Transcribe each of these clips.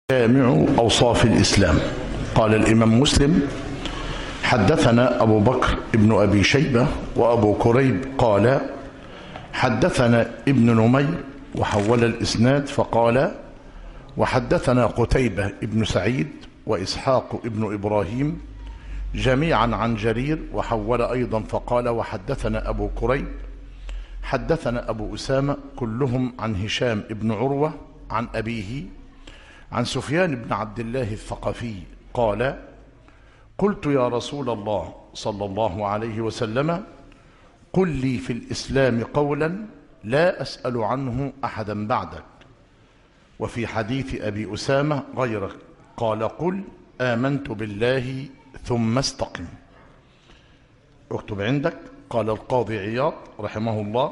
جامع أوصاف الإسلام. قال الإمام مسلم: حدثنا أبو بكر ابن أبي شيبة وأبو كريب قال: حدثنا ابن نمير وحول الإسناد فقال: وحدثنا قتيبة ابن سعيد وإسحاق ابن إبراهيم جميعا عن جرير وحول أيضا فقال: وحدثنا أبو كريب حدثنا أبو أسامة كلهم عن هشام ابن عروة عن أبيه عن سفيان بن عبد الله الثقفي قال: قلت يا رسول الله صلى الله عليه وسلم قل لي في الإسلام قولا لا أسأل عنه أحدا بعدك. وفي حديث أبي أسامة غيرك قال: قل آمنت بالله ثم استقم. اكتب عندك. قال القاضي عياض رحمه الله: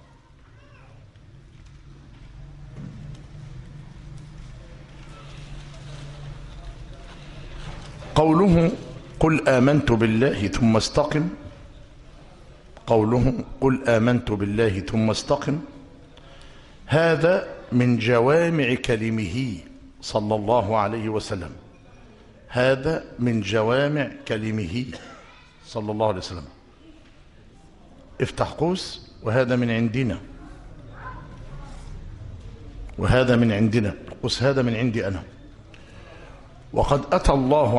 قوله قل آمنت بالله ثم استقم، قوله قل آمنت بالله ثم استقم، هذا من جوامع كلمه صلى الله عليه وسلم. هذا من جوامع كلمه صلى الله عليه وسلم. افتح قوس: وهذا من عندنا، وهذا من عندنا، قوس هذا من عندي أنا. وقد أتى الله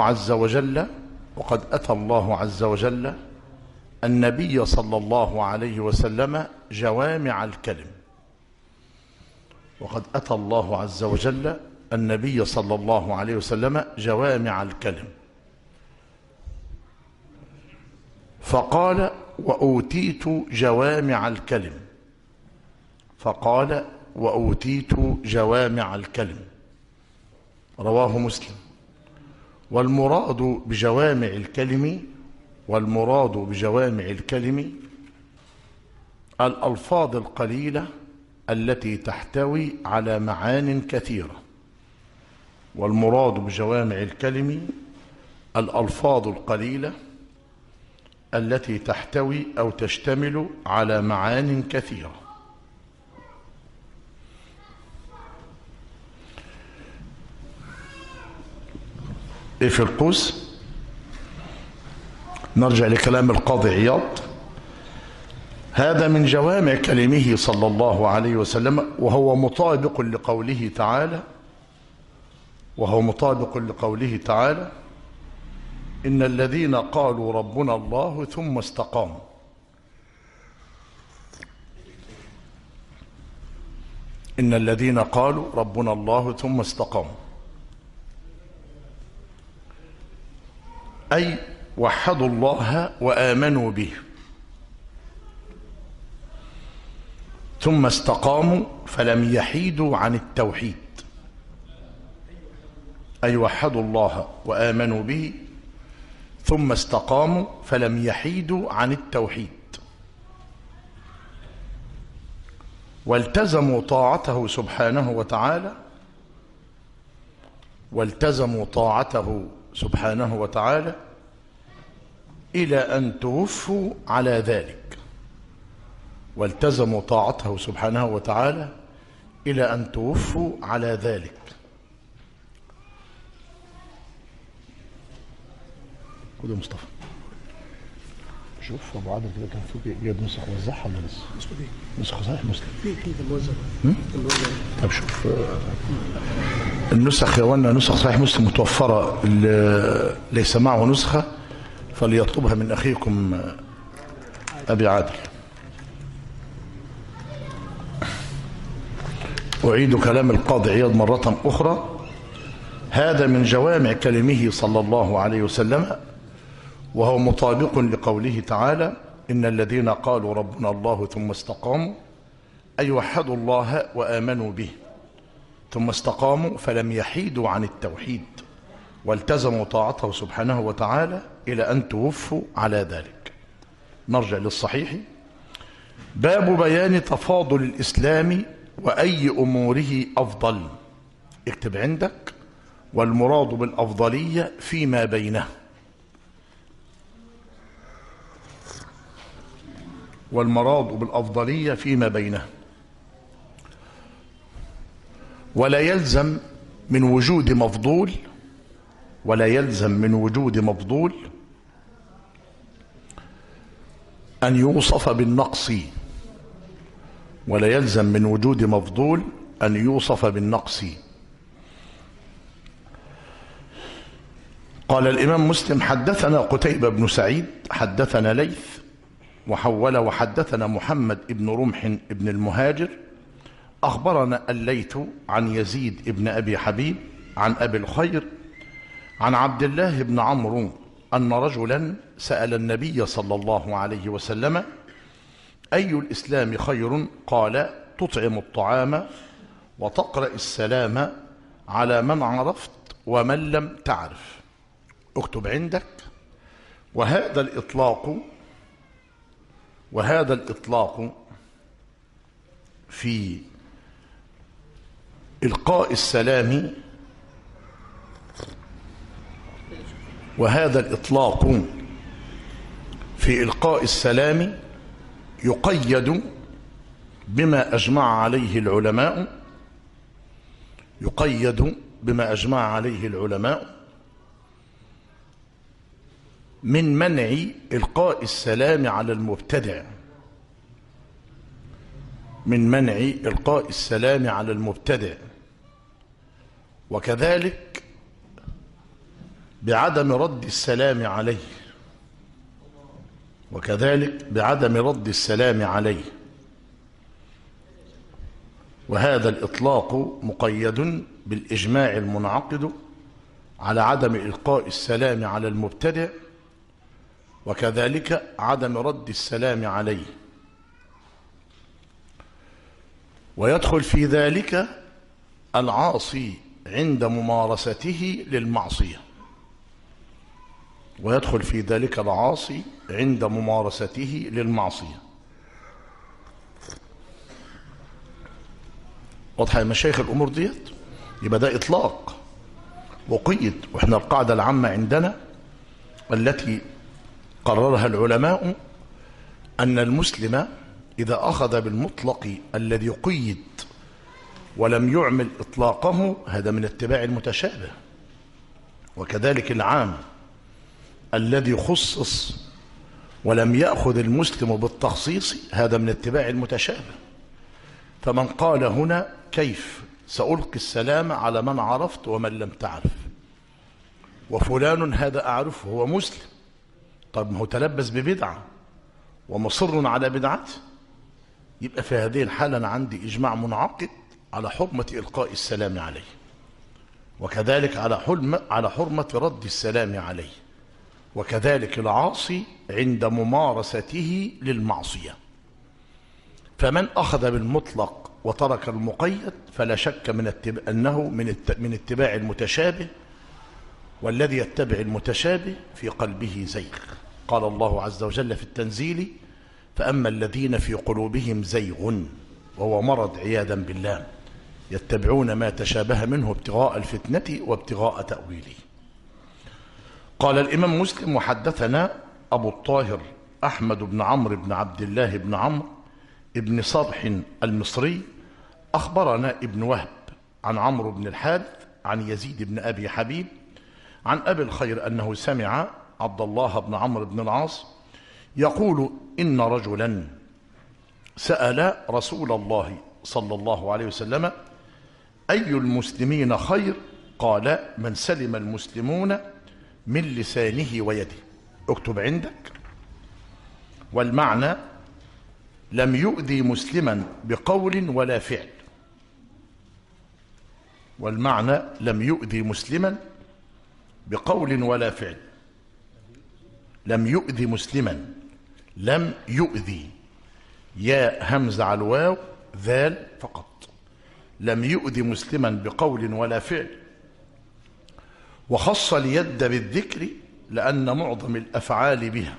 عز وجل النبي صلى الله عليه وسلم جوامع الكلم. وقد أتى الله عز وجل النبي صلى الله عليه وسلم جوامع الكلم، فقال: وأوتيت جوامع الكلم. فقال: وأوتيت جوامع الكلم. رواه مسلم. والمراد بجوامع الكلم الألفاظ القليلة التي تحتوي على معان كثيرة. والمراد بجوامع الكلم الألفاظ القليلة التي تحتوي أو تشتمل على معان كثيرة. إيه في القوس؟ نرجع لكلام القاضي عياض: هذا من جوامع كلمه صلى الله عليه وسلم، وهو مطابق لقوله تعالى: إن الذين قالوا ربنا الله ثم استقاموا. إن الذين قالوا ربنا الله ثم استقاموا، أي وحدوا الله وآمنوا به، ثم استقاموا فلم يحيدوا عن التوحيد. أي وحدوا الله وآمنوا به ثم استقاموا فلم يحيدوا عن التوحيد، والتزموا طاعته سبحانه وتعالى إلى أن توفوا على ذلك. والتزموا طاعته سبحانه وتعالى إلى أن توفوا على ذلك. خد يا مصطفى، شوف أبو عادل كده كان فوق جايب نسخ وزعها ولا لسه؟ نسخة صحيح مسلم في موزع. طب شوف النسخ يا وانا نسخ صحيح مسلم متوفرة، اللي ليس معه نسخة فليطلبها من أخيكم أبي عادل. أعيد كلام القاضي عياض مرة أخرى: هذا من جوامع كلمه صلى الله عليه وسلم، وهو مطابق لقوله تعالى: إن الذين قالوا ربنا الله ثم استقاموا، أي وحدوا الله وآمنوا به ثم استقاموا فلم يحيدوا عن التوحيد، والتزموا طاعته سبحانه وتعالى إلى أن توفوا على ذلك. نرجع للصحيح: باب بيان تفاضل الإسلام وأي أموره أفضل. اكتب عندك: والمراد بالأفضلية فيما بينه. والمراد بالأفضلية فيما بينه. ولا يلزم من وجود مفضول، ولا يلزم من وجود مفضول أن يوصف بالنقص، ولا يلزم من وجود مفضول أن يوصف بالنقص. قال الإمام مسلم: حدثنا قتيبة بن سعيد حدثنا ليث وحول وحدثنا محمد بن رمح بن المهاجر أخبرنا الليث عن يزيد بن أبي حبيب عن أبي الخير عن عبد الله بن عمرو أن رجلا سأل النبي صلى الله عليه وسلم: أي الإسلام خير؟ قال: تطعم الطعام وتقرأ السلام على من عرفت ومن لم تعرف. اكتب عندك: وهذا الإطلاق في إلقاء السلام، وهذا الإطلاق في إلقاء السلام يقيد بما أجمع عليه العلماء، يقيد بما أجمع عليه العلماء من منع إلقاء السلام على المبتدع، من منع إلقاء السلام على المبتدع، وكذلك بعدم رد السلام عليه، وكذلك بعدم رد السلام عليه. وهذا الإطلاق مقيد بالإجماع المنعقد على عدم إلقاء السلام على المبتدع، وكذلك عدم رد السلام عليه. ويدخل في ذلك العاصي عند ممارسته للمعصية، ويدخل في ذلك العاصي عند ممارسته للمعصية. واضحة يا مشايخ الأمور ديت؟ يبقى ده إطلاق وقيد. وإحنا القاعدة العامة عندنا التي قررها العلماء أن المسلم إذا أخذ بالمطلق الذي قيد ولم يعمل إطلاقه هذا من اتباع المتشابه، وكذلك العام الذي خصص ولم يأخذ المسلم بالتخصيص هذا من اتباع المتشابه. فمن قال هنا: كيف سألقي السلام على من عرفت ومن لم تعرف، وفلان هذا أعرفه هو مسلم، طب ما هو تلبس ببدعة ومصر على بدعته، يبقى في هذه الحالة أنا عندي إجماع منعقد على حرمة إلقاء السلام عليه، وكذلك على حرمة رد السلام عليه، وكذلك العاصي عند ممارسته للمعصية. فمن أخذ بالمطلق وترك المقيد فلا شك أنه من اتباع المتشابه، والذي يتبع المتشابه في قلبه زيغ. قال الله عز وجل في التنزيل: فأما الذين في قلوبهم زيغ، وهو مرض عياذا بالله، يتبعون ما تشابه منه ابتغاء الفتنة وابتغاء تأويله. قال الإمام مسلم: وحدثنا أبو الطاهر أحمد بن عمرو بن عبد الله بن عمرو ابن صبح المصري أخبرنا ابن وهب عن عمرو بن الحارث عن يزيد بن أبي حبيب عن أبي الخير أنه سمع عبد الله بن عمرو بن العاص يقول: إن رجلا سأل رسول الله صلى الله عليه وسلم: أي المسلمين خير؟ قال: من سلم المسلمون من لسانه ويده. اكتب عندك: والمعنى لم يؤذي مسلما بقول ولا فعل، والمعنى لم يؤذي مسلما بقول ولا فعل. لم يؤذي مسلما، لم يؤذي، يا همزة على الواو ذال فقط. لم يؤذي مسلما بقول ولا فعل. وخص اليد بالذكر لأن معظم الأفعال بها،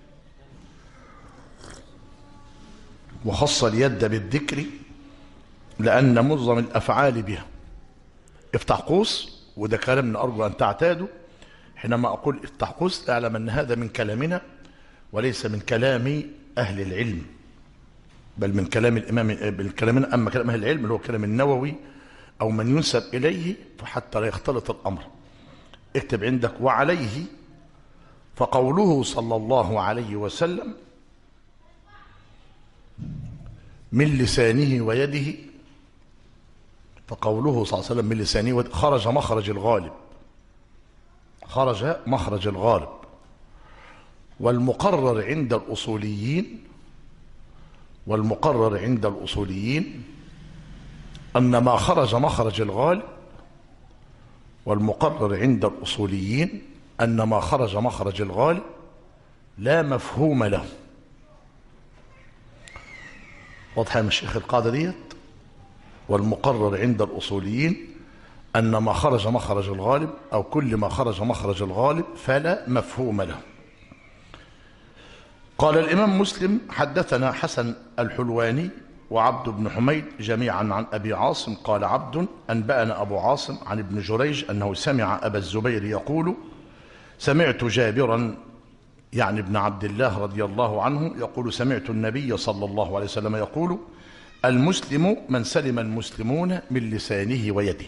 وخص اليد بالذكر لأن معظم الأفعال بها. افتح قوس، وده كلام أرجو أن تعتادوا حينما أقول افتح قوس، اعلم أن هذا من كلامنا وليس من كلام أهل العلم، بل من كلام الإمام، بالكلامنا. أما كلام أهل العلم اللي هو كلام النووي أو من ينسب إليه فحتى لا يختلط الأمر. اكتب عندك وعليه فقوله صلى الله عليه وسلم من لسانه ويده، فقوله صلى الله عليه وسلم من لسانه ويده خرج مخرج الغالب، خرج مخرج الغالب. والمقرر عند الأصوليين، والمقرر عند الأصوليين أن ما خرج مخرج الغالب، والمقرر عند الأصوليين أن ما خرج مخرج الغالب لا مفهوم له. واضحة يا مشيخ القاعدة ديت؟ والمقرر عند الأصوليين أن ما خرج مخرج الغالب أو كل ما خرج مخرج الغالب فلا مفهوم له. قال الإمام مسلم حدثنا حسن الحلواني وعبد بن حميد جميعا عن أبي عاصم قال عبد أنبأنا أبو عاصم عن ابن جريج أنه سمع أبا الزبير يقول سمعت جابرا يعني ابن عبد الله رضي الله عنه يقول سمعت النبي صلى الله عليه وسلم يقول المسلم من سلم المسلمون من لسانه ويده.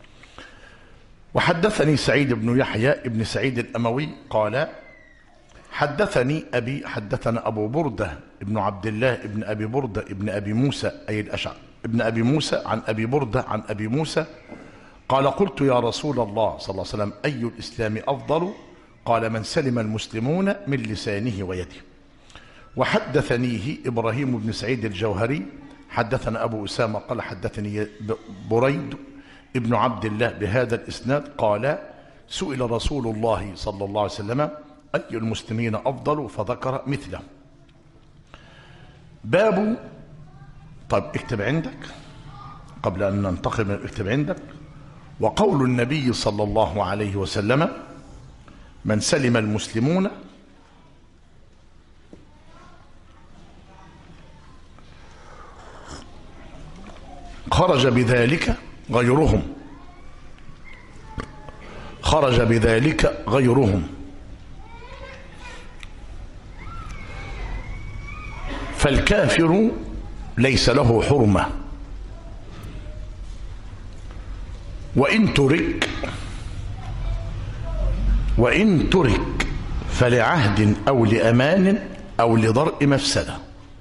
وحدثني سعيد بن يحيى ابن سعيد الأموي قال حدثني أبي حدثنا أبو بردة ابن عبد الله ابن أبي بردة ابن أبي موسى أي الأشعري ابن أبي موسى عن أبي بردة عن أبي موسى قال قلت يا رسول الله صلى الله عليه وسلم أي الإسلام أفضل؟ قال من سلم المسلمون من لسانه ويده. وحدثنيه إبراهيم بن سعيد الجوهري حدثنا أبو أسامة قال حدثني بريد ابن عبد الله بهذا الإسناد قال سئل رسول الله صلى الله عليه وسلم أي المسلمين أفضل؟ فذكر مثله. باب. طيب اكتب عندك قبل أن ننتقل اكتب عندك وقول النبي صلى الله عليه وسلم من سلم المسلمون خرج بذلك غيرهم، خرج بذلك غيرهم. فالكافر ليس له حرمة وإن ترك فلعهد أو لأمان أو لضرء مفسدة.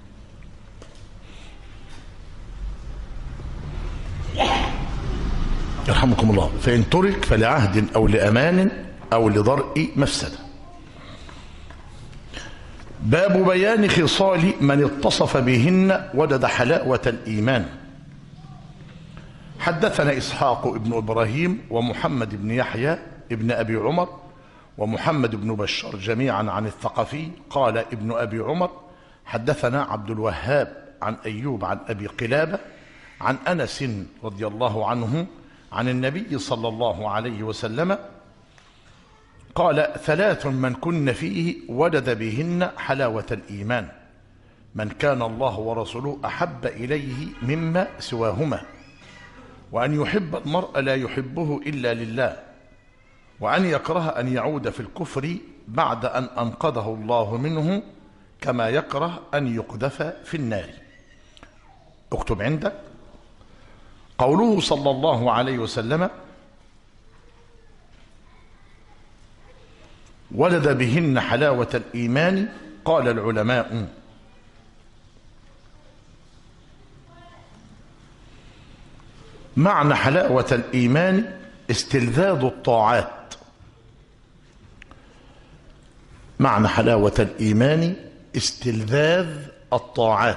يرحمكم الله. فإن ترك فلعهد أو لأمان أو لضرء مفسدة. باب بيان خصال من اتصف بهن وجد حلاوة الإيمان. حدثنا إسحاق ابن إبراهيم ومحمد بن يحيى ابن أبي عمر ومحمد بن بشار جميعا عن الثقفي قال ابن أبي عمر حدثنا عبد الوهاب عن أيوب عن أبي قلابة عن أنس رضي الله عنه عن النبي صلى الله عليه وسلم قال ثلاث من كن فيه وجد بهن حلاوة الإيمان من كان الله ورسوله أحب إليه مما سواهما وأن يحب المرء لا يحبه إلا لله وأن يكره أن يعود في الكفر بعد أن أنقذه الله منه كما يكره أن يقذف في النار. اكتب عندك قوله صلى الله عليه وسلم ولد بهن حلاوة الإيمان. قال العلماء معنى حلاوة الإيمان استلذاذ الطاعات. معنى حلاوة الإيمان استلذاذ الطاعات.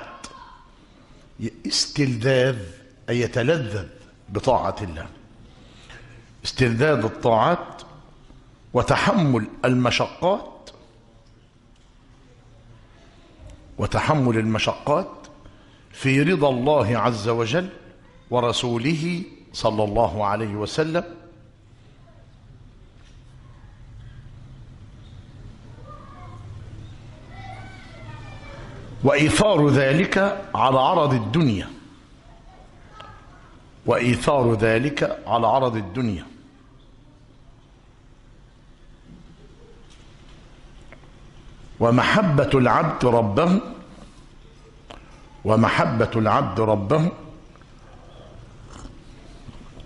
استلذاذ أي يتلذذ بطاعة الله. استلذاذ الطاعات وتحمل المشقات، وتحمل المشقات في رضا الله عز وجل ورسوله صلى الله عليه وسلم وإيثار ذلك على عرض الدنيا، وإيثار ذلك على عرض الدنيا. ومحبة العبد ربه، ومحبة العبد ربه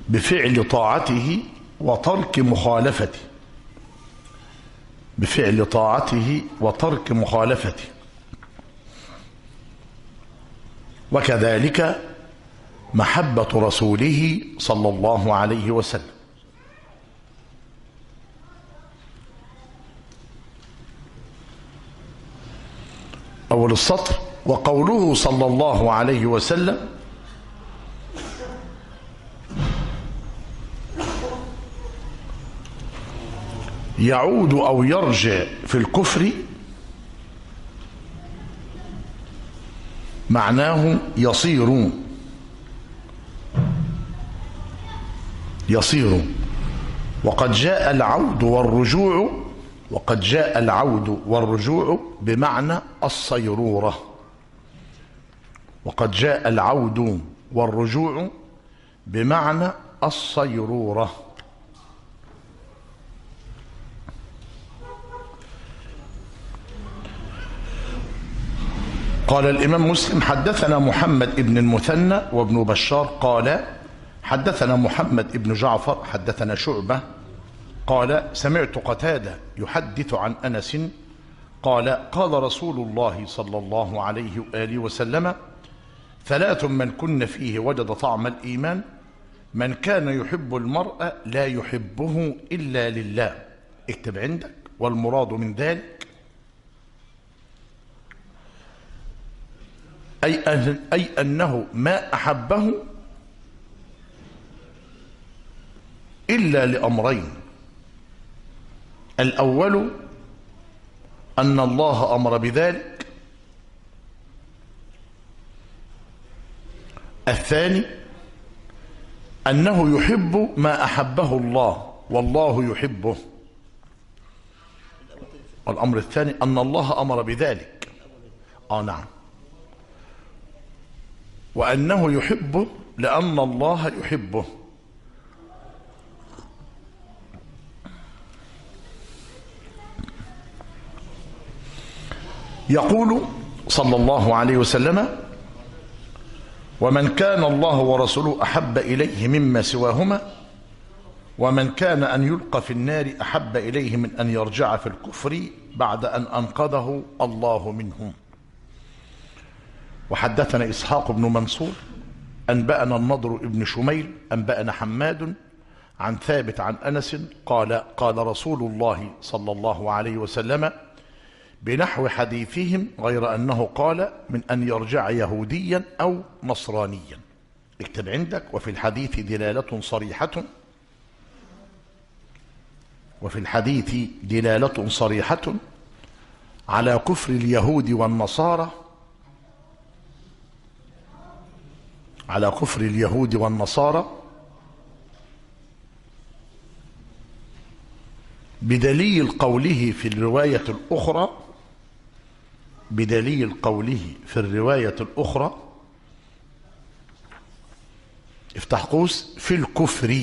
بفعل طاعته وترك مخالفته، بفعل طاعته وترك مخالفته. وكذلك محبة رسوله صلى الله عليه وسلم. أول السطر: وقوله صلى الله عليه وسلم يعود أو يرجع في الكفر، معناه يصير وقد جاء العود والرجوع، وقد جاء العود والرجوع بمعنى الصيرورة، وقد جاء العود والرجوع بمعنى الصيرورة. قال الإمام مسلم: حدثنا محمد بن المثنى وابن بشار قال حدثنا محمد بن جعفر حدثنا شعبة قال سمعت قتادة يحدث عن أنس قال قال رسول الله صلى الله عليه وآله وسلم: ثلاث من كن فيه وجد طعم الإيمان: من كان يحب المرء لا يحبه إلا لله. اكتب عندك: والمراد من ذلك أي أنه ما أحبه إلا لأمرين: الأول أن الله أمر بذلك، الثاني أنه يحب ما أحبه الله والله يحبه. والأمر الثاني أن الله أمر بذلك، نعم، وأنه يحبه لأن الله يحبه. يقول صلى الله عليه وسلم: ومن كان الله ورسوله أحب إليه مما سواهما، ومن كان أن يلقى في النار أحب إليه من أن يرجع في الكفر بعد أن أنقذه الله منهم. وحدثنا إسحاق بن منصور أنبأنا النضر بن شميل أنبأنا حماد عن ثابت عن أنس قال قال رسول الله صلى الله عليه وسلم بنحو حديثهم، غير أنه قال من أن يرجع يهوديا أو نصرانيا. اكتب عندك: وفي الحديث دلالة صريحة، وفي الحديث دلالة صريحة على كفر اليهود والنصارى، على كفر اليهود والنصارى بدليل قوله في الرواية الأخرى، بدليل قوله في الرواية الأخرى افتح قوس في الكفر،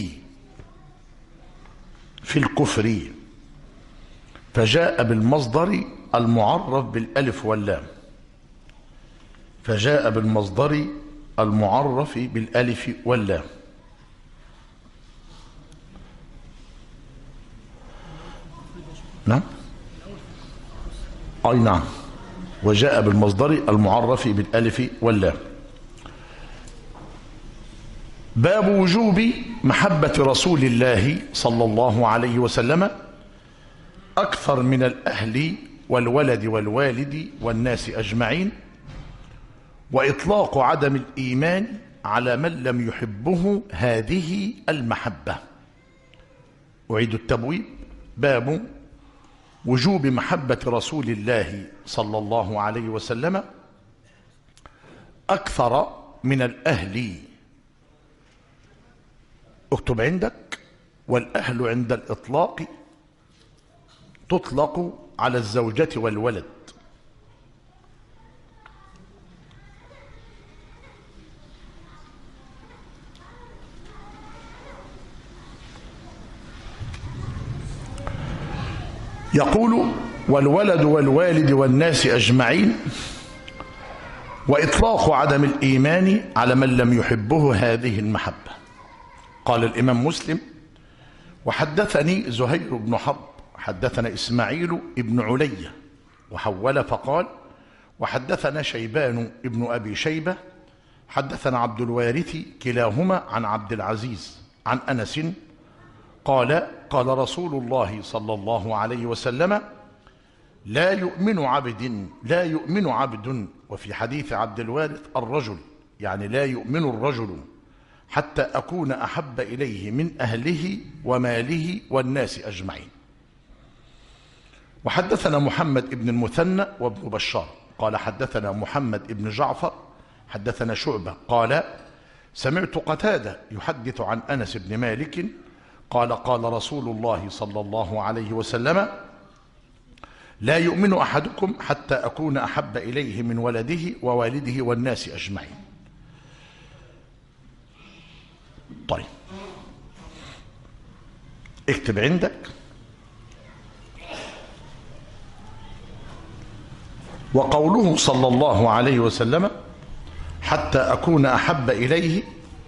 في الكفر، فجاء بالمصدر المعرف بالألف واللام، فجاء بالمصدر المعرف بالألف واللام. نعم، أي نعم، وجاء بالمصدر المعرف بالألف واللام. باب وجوب محبة رسول الله صلى الله عليه وسلم أكثر من الأهل والولد والوالد والناس أجمعين، وإطلاق عدم الإيمان على من لم يحبه هذه المحبة. أعيد التبويب: باب وجوب محبة رسول الله صلى الله عليه وسلم أكثر من الأهل. اكتب عندك: والأهل عند الإطلاق تطلق على الزوجة والولد. يقول: والولد والوالد والناس أجمعين، وإطلاق عدم الإيمان على من لم يحبه هذه المحبة. قال الإمام مسلم: وحدثني زهير بن حرب حدثنا إسماعيل بن علي، وحول فقال: وحدثنا شيبان بن أبي شيبة حدثنا عبد الوارث كلاهما عن عبد العزيز عن أنس قال: قال رسول الله صلى الله عليه وسلم: لا يؤمن عبد. وفي حديث عبد الوارث الرجل، يعني لا يؤمن الرجل حتى أكون أحب إليه من أهله وماله والناس أجمعين. وحدثنا محمد بن المثنى وابن بشار قال حدثنا محمد بن جعفر حدثنا شعبة قال: سمعت قتادة يحدث عن أنس بن مالك قال: قال رسول الله صلى الله عليه وسلم: لا يؤمن أحدكم حتى أكون أحب إليه من ولده ووالده والناس أجمعين. طيب، اكتب عندك: وقوله صلى الله عليه وسلم: حتى أكون أحب إليه،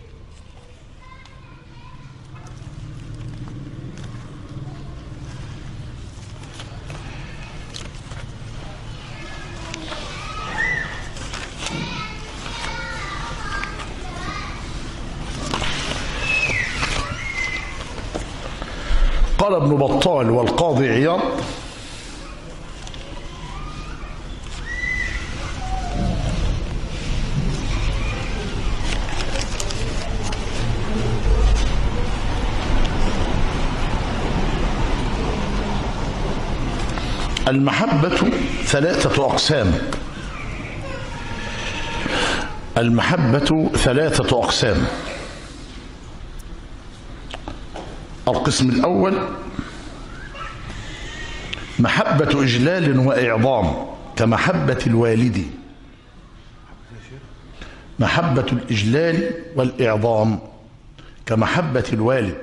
قال ابن بطال والقاضي عياض: المحبة ثلاثة أقسام. المحبة ثلاثة أقسام. القسم الأول محبة إجلال وإعظام كمحبة الوالد. محبة الإجلال والإعظام كمحبة الوالد.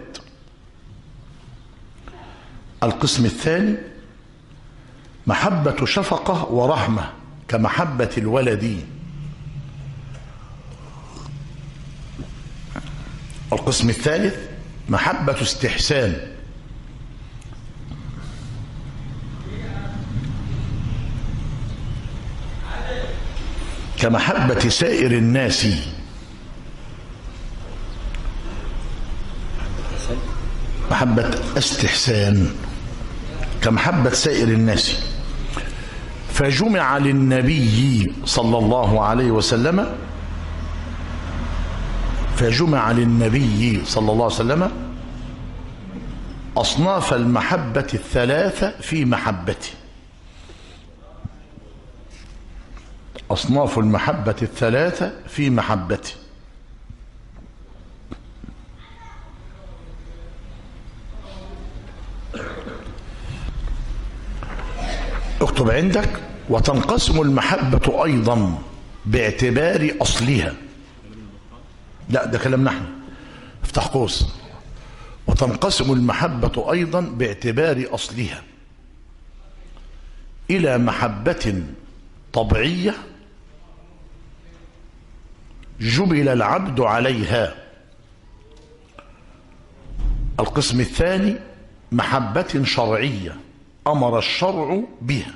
القسم الثاني محبة شفقة ورحمة كمحبة الولد. القسم الثالث محبة استحسان كمحبة سائر الناس. محبة استحسان كمحبة سائر الناس. فجمع للنبي صلى الله عليه وسلم أصناف المحبة الثلاثة في محبته. أصناف المحبة الثلاثة في محبته. اكتب عندك: وتنقسم المحبة أيضا باعتبار أصلها. لا، ده كلام نحن، افتح قوس. وتنقسم المحبة أيضا باعتبار أصلها إلى محبة طبيعية جبل العبد عليها. القسم الثاني محبة شرعية أمر الشرع بها.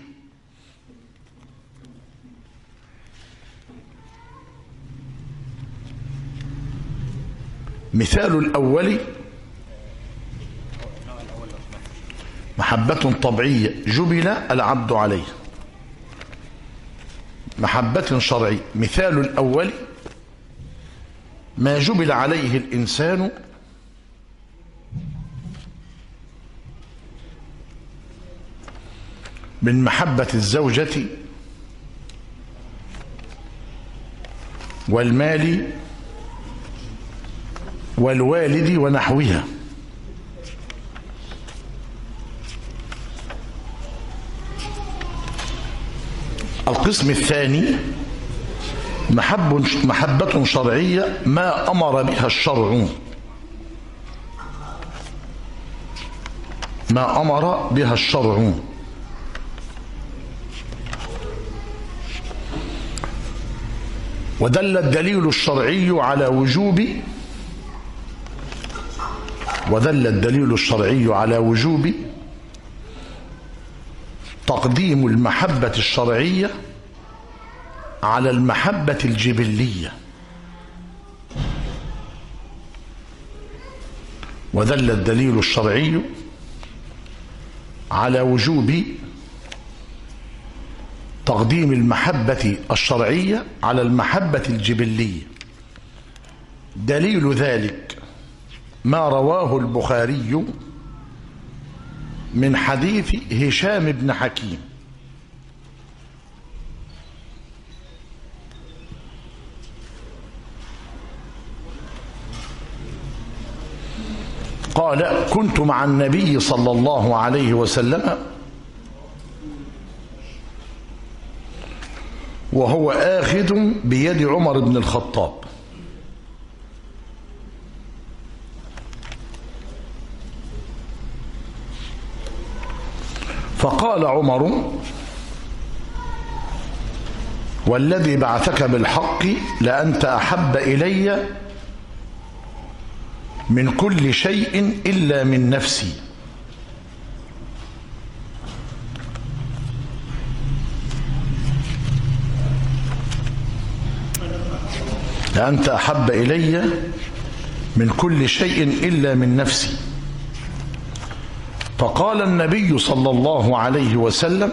مثال الأول محبة طبيعية جبل العبد عليها. محبة شرعية مثال الأول ما جبل عليه الإنسان من محبة الزوجة والمال والوالد ونحوها. القسم الثاني محبة شرعية ما أمر بها الشرع. ما أمر بها الشرع. ودل الدليل الشرعي على وجوب ودل الدليل الشرعي على وجوب تقديم المحبة الشرعية على المحبة الجبلية. ودل الدليل الشرعي على وجوب تقديم المحبة الشرعية على المحبة الجبلية. دليل ذلك ما رواه البخاري من حديث هشام بن حكيم قال: كنت مع النبي صلى الله عليه وسلم وهو آخذ بيد عمر بن الخطاب، فقال عمر: والذي بعثك بالحق لأنت أحب إلي من كل شيء إلا من نفسي. لأنت أحب إلي من كل شيء إلا من نفسي. فقال النبي صلى الله عليه وسلم: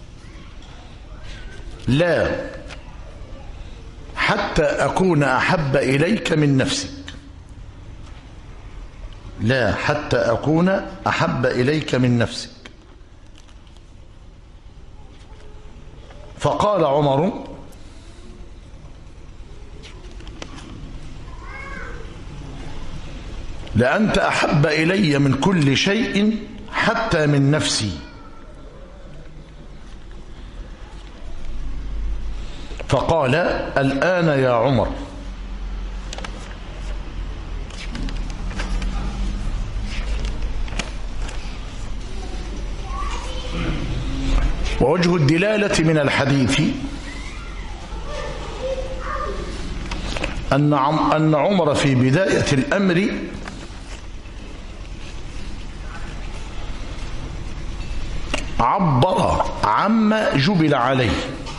لا، حتى أكون أحب إليك من نفسك. لا، حتى أكون أحب إليك من نفسك. فقال عمر: لأنت أحب إلي من كل شيء حتى من نفسي. فقال: الآن يا عمر. ووجه الدلالة من الحديث أن عمر في بداية الأمر عبر عما جبل عليه،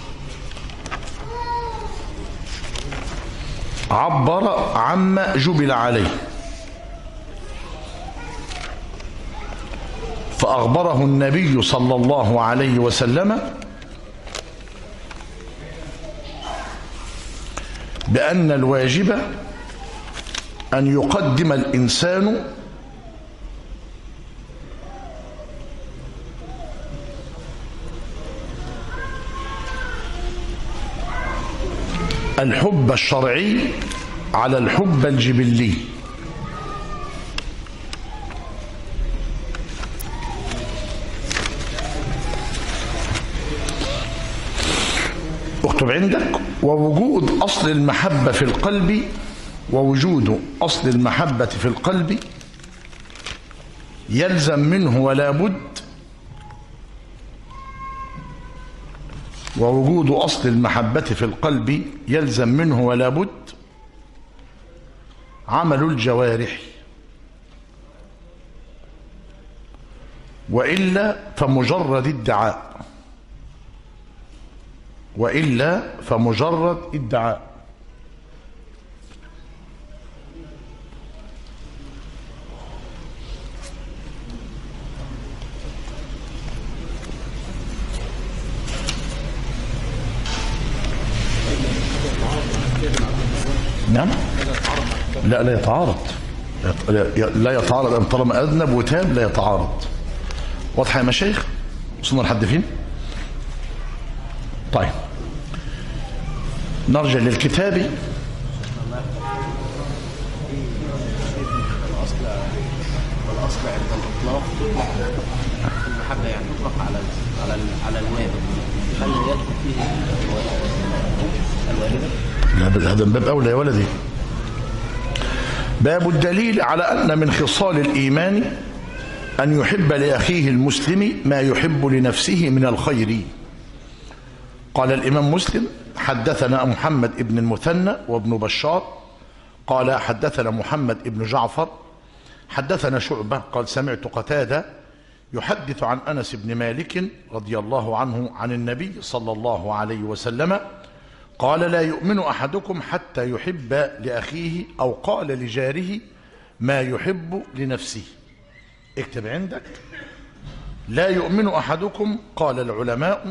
عبر عما جبل عليه، فأخبره النبي صلى الله عليه وسلم بأن الواجب أن يقدم الإنسان الحب الشرعي على الحب الجبلي. اكتب عندك: ووجود أصل المحبة في القلب، ووجود أصل المحبة في القلب يلزم منه ولا بد، ووجود أصل المحبة في القلب يلزم منه ولا بد عمل الجوارح، وإلا فمجرد ادعاء، وإلا فمجرد ادعاء. نعم، لا يتعارض، لا يتعارض. أن طالما أذنب وتاب لا يتعارض. واضحة يا مشايخ؟ وصلنا لحد فين؟ طيب نرجع للكتاب. والأصل عند الإطلاق المحبة يعني تطلق على الواجب، هل يدخل فيه الواجب؟ لا، هذا من باب أولى يا ولدي. باب الدليل على أن من خصال الإيمان أن يحب لأخيه المسلم ما يحب لنفسه من الخير. قال الإمام مسلم: حدثنا محمد بن المثنى وابن بشار قال حدثنا محمد بن جعفر حدثنا شعبة قال سمعت قتادة يحدث عن أنس بن مالك رضي الله عنه عن النبي صلى الله عليه وسلم قال لا يؤمن أحدكم حتى يحب لأخيه أو قال لجاره ما يحب لنفسه. اكتب عندك لا يؤمن أحدكم. قال العلماء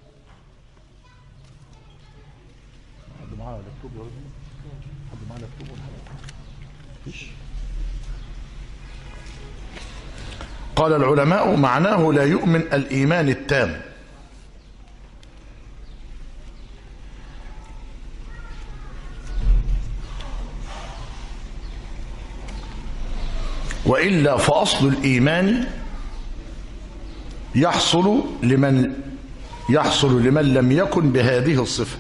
قال العلماء معناه لا يؤمن الإيمان التام، وإلا فأصل الإيمان يحصل لمن لم يكن بهذه الصفة،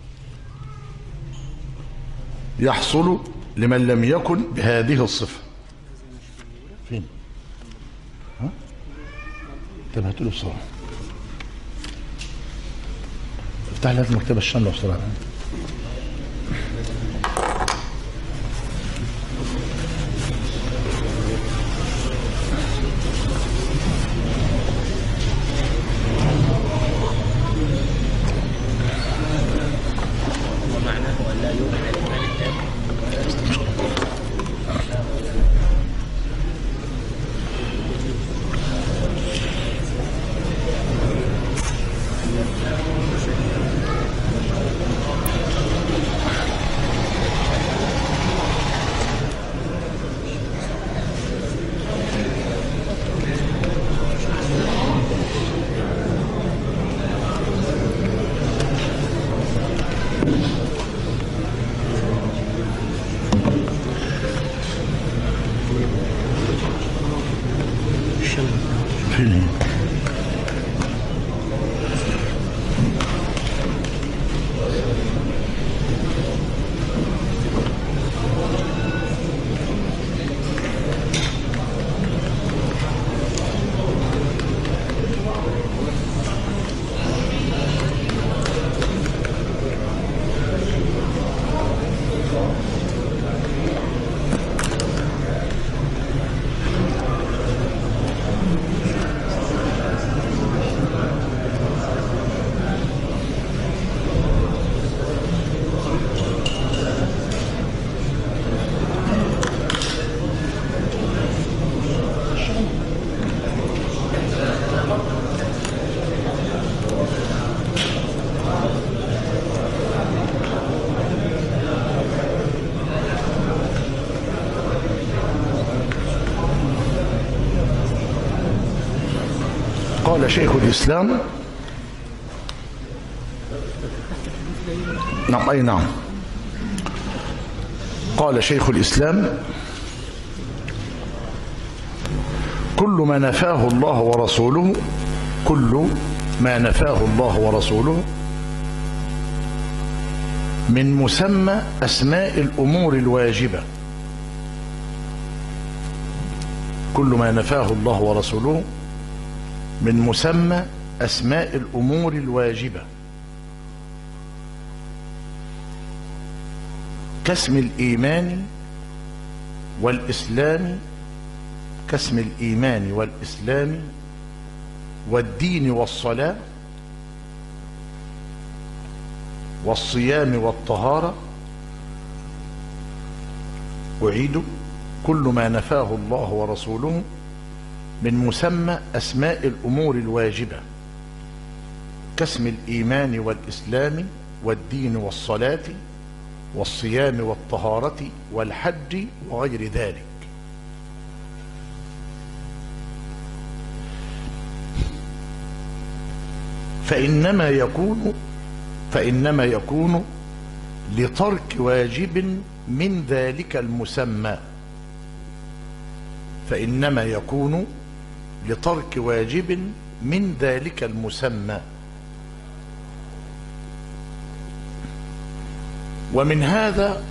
يحصل لمن لم يكن بهذه الصفة. فين؟ ها؟ انتبهت له بسرعة. افتح لي المكتبة الشاملة بسرعة. قال شيخ الإسلام نعم أي نعم قال شيخ الإسلام كل ما نفاه الله ورسوله من مسمى أسماء الأمور الواجبة، كل ما نفاه الله ورسوله من مسمى أسماء الأمور الواجبة كاسم الإيمان والإسلام والدين والصلاة والصيام والطهارة. أعيد كل ما نفاه الله ورسوله من مسمى أسماء الأمور الواجبة كاسم الإيمان والإسلام والدين والصلاة والصيام والطهارة والحج وغير ذلك. فإنما يكون لترك واجب من ذلك المسمى، فإنما يكون لترك واجب من ذلك المسمى. ومن هذا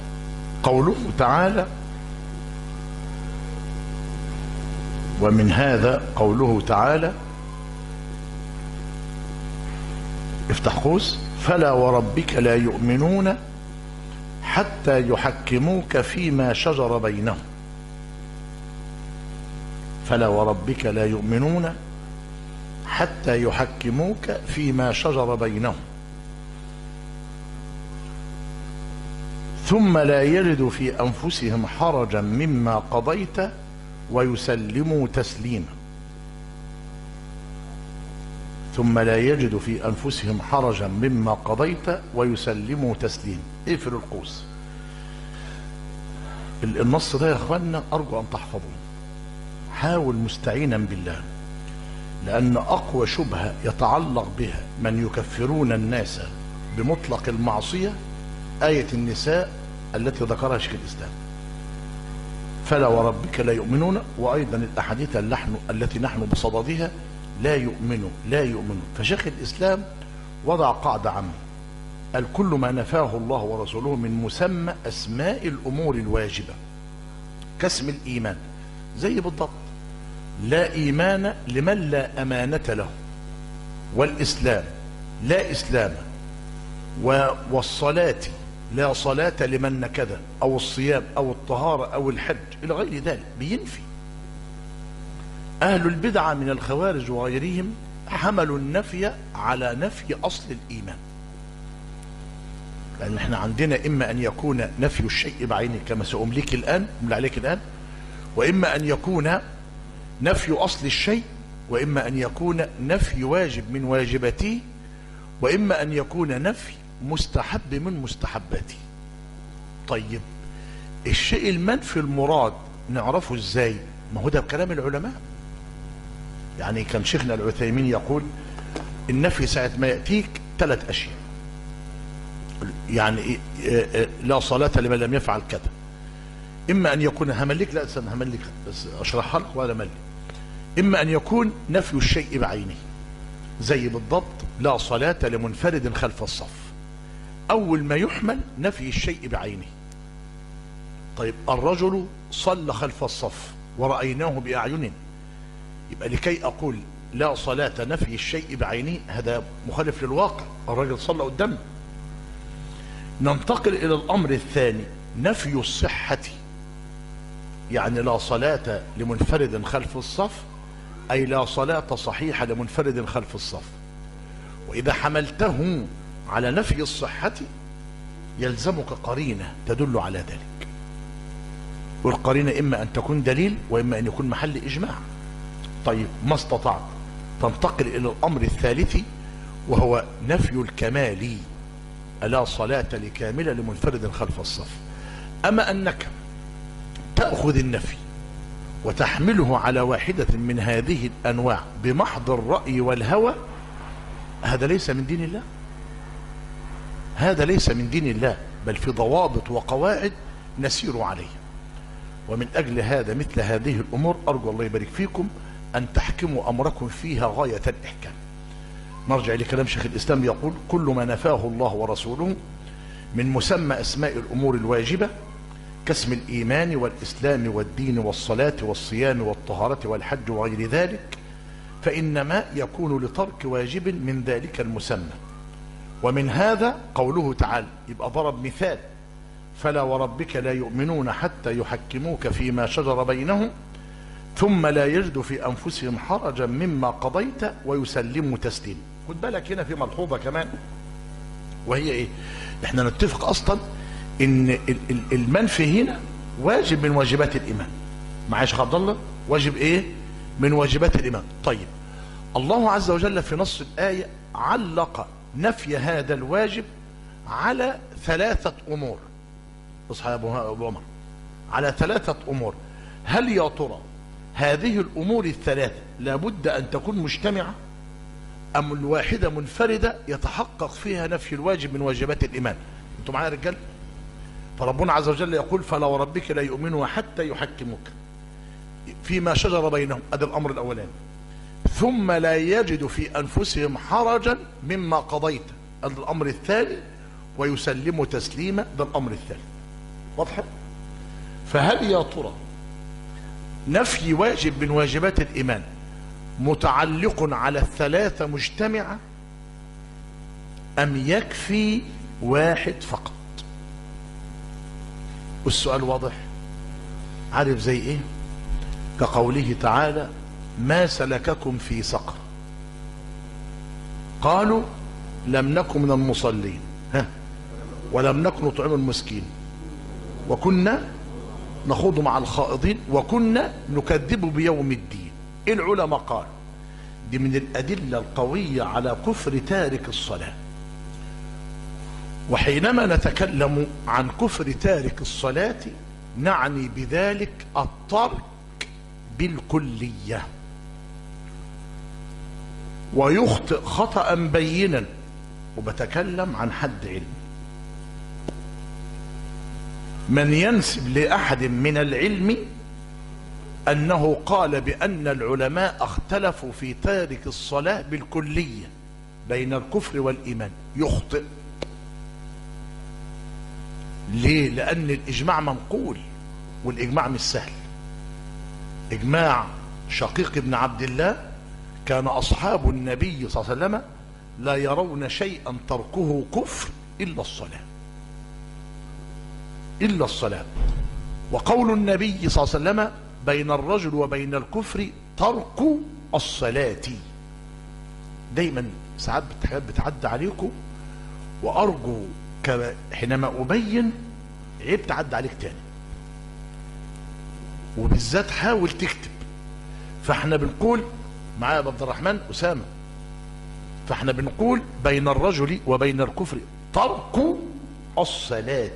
قوله تعالى افتح قوس فلا وربك لا يؤمنون حتى يحكموك فيما شجر بينهم فلا وربك لا يؤمنون حتى يحكموك فيما شجر بينهم ثم لا يجدوا في أنفسهم حرجا مما قضيت ويسلموا تسليما. ثم لا يجدوا في أنفسهم حرجا مما قضيت ويسلموا تسليما. اقفل القوس. النص ده يا اخوانا أرجو أن تحفظوه. حاول مستعينا بالله، لأن أقوى شبهة يتعلق بها من يكفرون الناس بمطلق المعصية آية النساء التي ذكرها شيخ الإسلام، فلا وربك لا يؤمنون، وأيضا الأحاديث التي نحن بصددها لا يؤمنون. فشيخ الإسلام وضع قاعدة عامة، قال كل ما نفاه الله ورسوله من مسمى أسماء الأمور الواجبة كاسم الإيمان، زي بالضبط لا إيمان لمن لا أمانة له، والإسلام لا إسلام، والصلاة لا صلاة لمن نكذ، أو الصيام أو الطهارة أو الحج إلى غير ذلك. بينفي. أهل البدعة من الخوارج وغيرهم حملوا النفي على نفي أصل الإيمان، لأن احنا عندنا إما أن يكون نفي الشيء بعينه كما سأمليك الآن عليك الآن، وإما أن يكون نفي أصل الشيء، وإما أن يكون نفي واجب من واجباته، وإما أن يكون نفي مستحب من مستحباته. طيب الشيء المنفي المراد نعرفه ازاي؟ ما هو ده بكلام العلماء. يعني كان شيخنا العثيمين يقول النفي ساعة ما يأتيك 3 أشياء، يعني لا صلاة لمن لم يفعل كذا. إما أن يكون هملك، لا استنى هملك بس أشرحها لك ولا ملك. إما أن يكون نفي الشيء بعينه، زي بالضبط لا صلاة لمنفرد خلف الصف، أول ما يحمل نفي الشيء بعينه. طيب الرجل صلى خلف الصف ورأيناه بأعيننا، يبقى لكي أقول لا صلاة نفي الشيء بعينه هذا مخالف للواقع، الرجل صلى قدامنا. ننتقل إلى الأمر الثاني، نفي الصحة، يعني لا صلاة لمنفرد خلف الصف، أي لا صلاة صحيحة لمنفرد خلف الصف. وإذا حملته على نفي الصحة يلزمك قرينة تدل على ذلك، والقرينة إما أن تكون دليل وإما أن يكون محل إجماع. طيب ما استطعت تنتقل إلى الأمر الثالث، وهو نفي الكمال، ألا صلاة لكاملة لمنفرد خلف الصف. أما أنك تأخذ النفي وتحمله على واحدة من هذه الأنواع بمحض الرأي والهوى، هذا ليس من دين الله، هذا ليس من دين الله، بل في ضوابط وقواعد نسير عليها. ومن أجل هذا مثل هذه الأمور أرجو الله يبارك فيكم أن تحكموا أمركم فيها غاية الإحكام. نرجع لكلام شيخ الإسلام، يقول كل ما نفاه الله ورسوله من مسمى أسماء الأمور الواجبة كاسم الإيمان والإسلام والدين والصلاة والصيام والطهارة والحج وغير ذلك، فإنما يكون لترك واجب من ذلك المسمى. ومن هذا قوله تعالى، يبقى ضرب مثال، فلا وربك لا يؤمنون حتى يحكموك فيما شجر بينهم ثم لا يجدوا في أنفسهم حرجا مما قضيت ويسلموا تسليما. خد بالك هنا في ملحوظة كمان، وهي ايه؟ احنا نتفق اصلا ان المنفي هنا واجب من واجبات الايمان. معايا يا شيخ عبد الله؟ واجب ايه؟ من واجبات الايمان. طيب الله عز وجل في نص الآية علق نفي هذا الواجب على 3 أمور. اصحى يا ابو عمر، على 3 أمور. هل يا ترى هذه الأمور ال3 لابد أن تكون مجتمعة، أم الواحدة منفردة يتحقق فيها نفي الواجب من واجبات الإيمان؟ انتم معايا يا رجال؟ فربنا عز وجل يقول فلا وربك لا يؤمنوا حتى يحكموك فيما شجر بينهم، هذا الأمر الأولاني. ثم لا يجد في أنفسهم حرجا مما قضيت، هذا الأمر الثاني. ويسلموا تسليما، ده الأمر الثالث. واضح؟ فهل يا ترى نفي واجب من واجبات الإيمان متعلق على ال3 مجتمعة، أم يكفي واحد فقط؟ والسؤال واضح. عارف زي ايه؟ كقوله تعالى: ما سلككم في سقر؟ قالوا: لم نكن من المصلين ولم نكن نطعم المسكين وكنا نخوض مع الخائضين وكنا نكذب بيوم الدين. العلماء قالوا دي من الأدلة القوية على كفر تارك الصلاة. وحينما نتكلم عن كفر تارك الصلاة نعني بذلك الترك بالكلية، ويخطئ خطأ بينا، وبتكلم عن حد علم. من ينسب لأحد من العلم أنه قال بأن العلماء اختلفوا في تارك الصلاة بالكلية بين الكفر والإيمان يخطئ. ليه؟ لأن الإجماع منقول، والإجماع مش سهل. إجماع شقيق بن عبد الله: كان أصحاب النبي صلى الله عليه وسلم لا يرون شيئا تركه كفر إلا الصلاة، إلا الصلاة. وقول النبي صلى الله عليه وسلم: بين الرجل وبين الكفر ترك الصلاة. دايما ساعات بتعدى عليكم، وأرجو حينما أبين عيب تعدى عليك تاني، وبالذات حاول تكتب. فاحنا بنقول معايا يا عبد الرحمن أسامة، فاحنا بنقول بين الرجل وبين الكفر ترك الصلاة.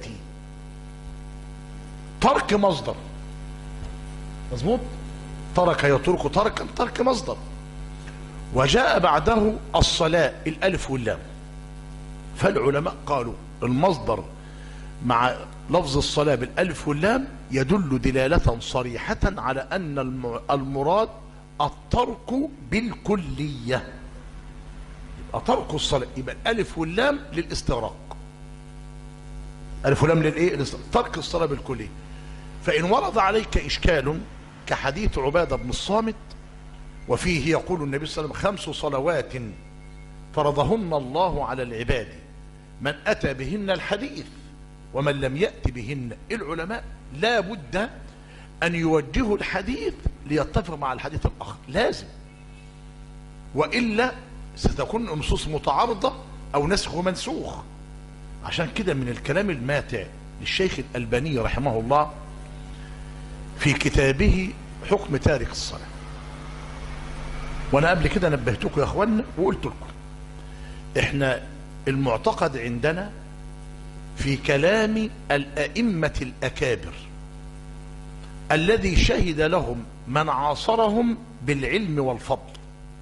ترك مصدر، مظبوط؟ ترك يترك تركا، ترك مصدر. وجاء بعده الصلاة الألف واللام، فالعلماء قالوا المصدر مع لفظ الصلاة بالألف واللام يدل دلالة صريحة على أن المراد الترك بالكلية. يبقى ترك الصلاة، يبقى الألف واللام للاستغراق، ألف واللام للإيه؟ ترك الصلاة بالكلية. فإن ورد عليك إشكال كحديث عبادة بن الصامت وفيه يقول النبي صلى الله عليه وسلم: 5 صلوات فرضهن الله على العباد من أتى بهن الحديث ومن لم يأت بهن. العلماء لا بد أن يوجهوا الحديث ليتفق مع الحديث الآخر، لازم، وإلا ستكون النصوص متعارضة أو نسخ ومنسوخ. عشان كده من الكلام الماتع للشيخ الألباني رحمه الله في كتابه حكم تارك الصلاة، وأنا قبل كده نبهتكم يا أخوانا وقلت لكم إحنا المعتقد عندنا في كلام الأئمة الأكابر الذي شهد لهم من عاصرهم بالعلم والفضل،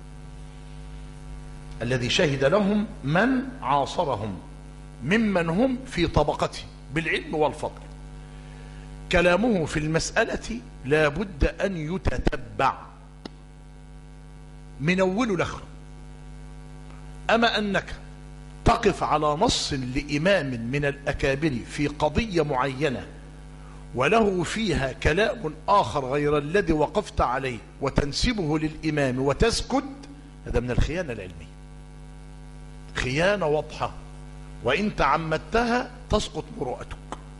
الذي شهد لهم من عاصرهم ممن هم في طبقته بالعلم والفضل، كلامه في المسألة لا بد أن يتتبع من أوله لآخره. أما أنك تقف على نص لإمام من الأكابر في قضية معينة وله فيها كلام آخر غير الذي وقفت عليه وتنسبه للإمام وتسكت، هذا من الخيانة العلمية، خيانة واضحة، وإن تعمدتها تسقط مروءتك.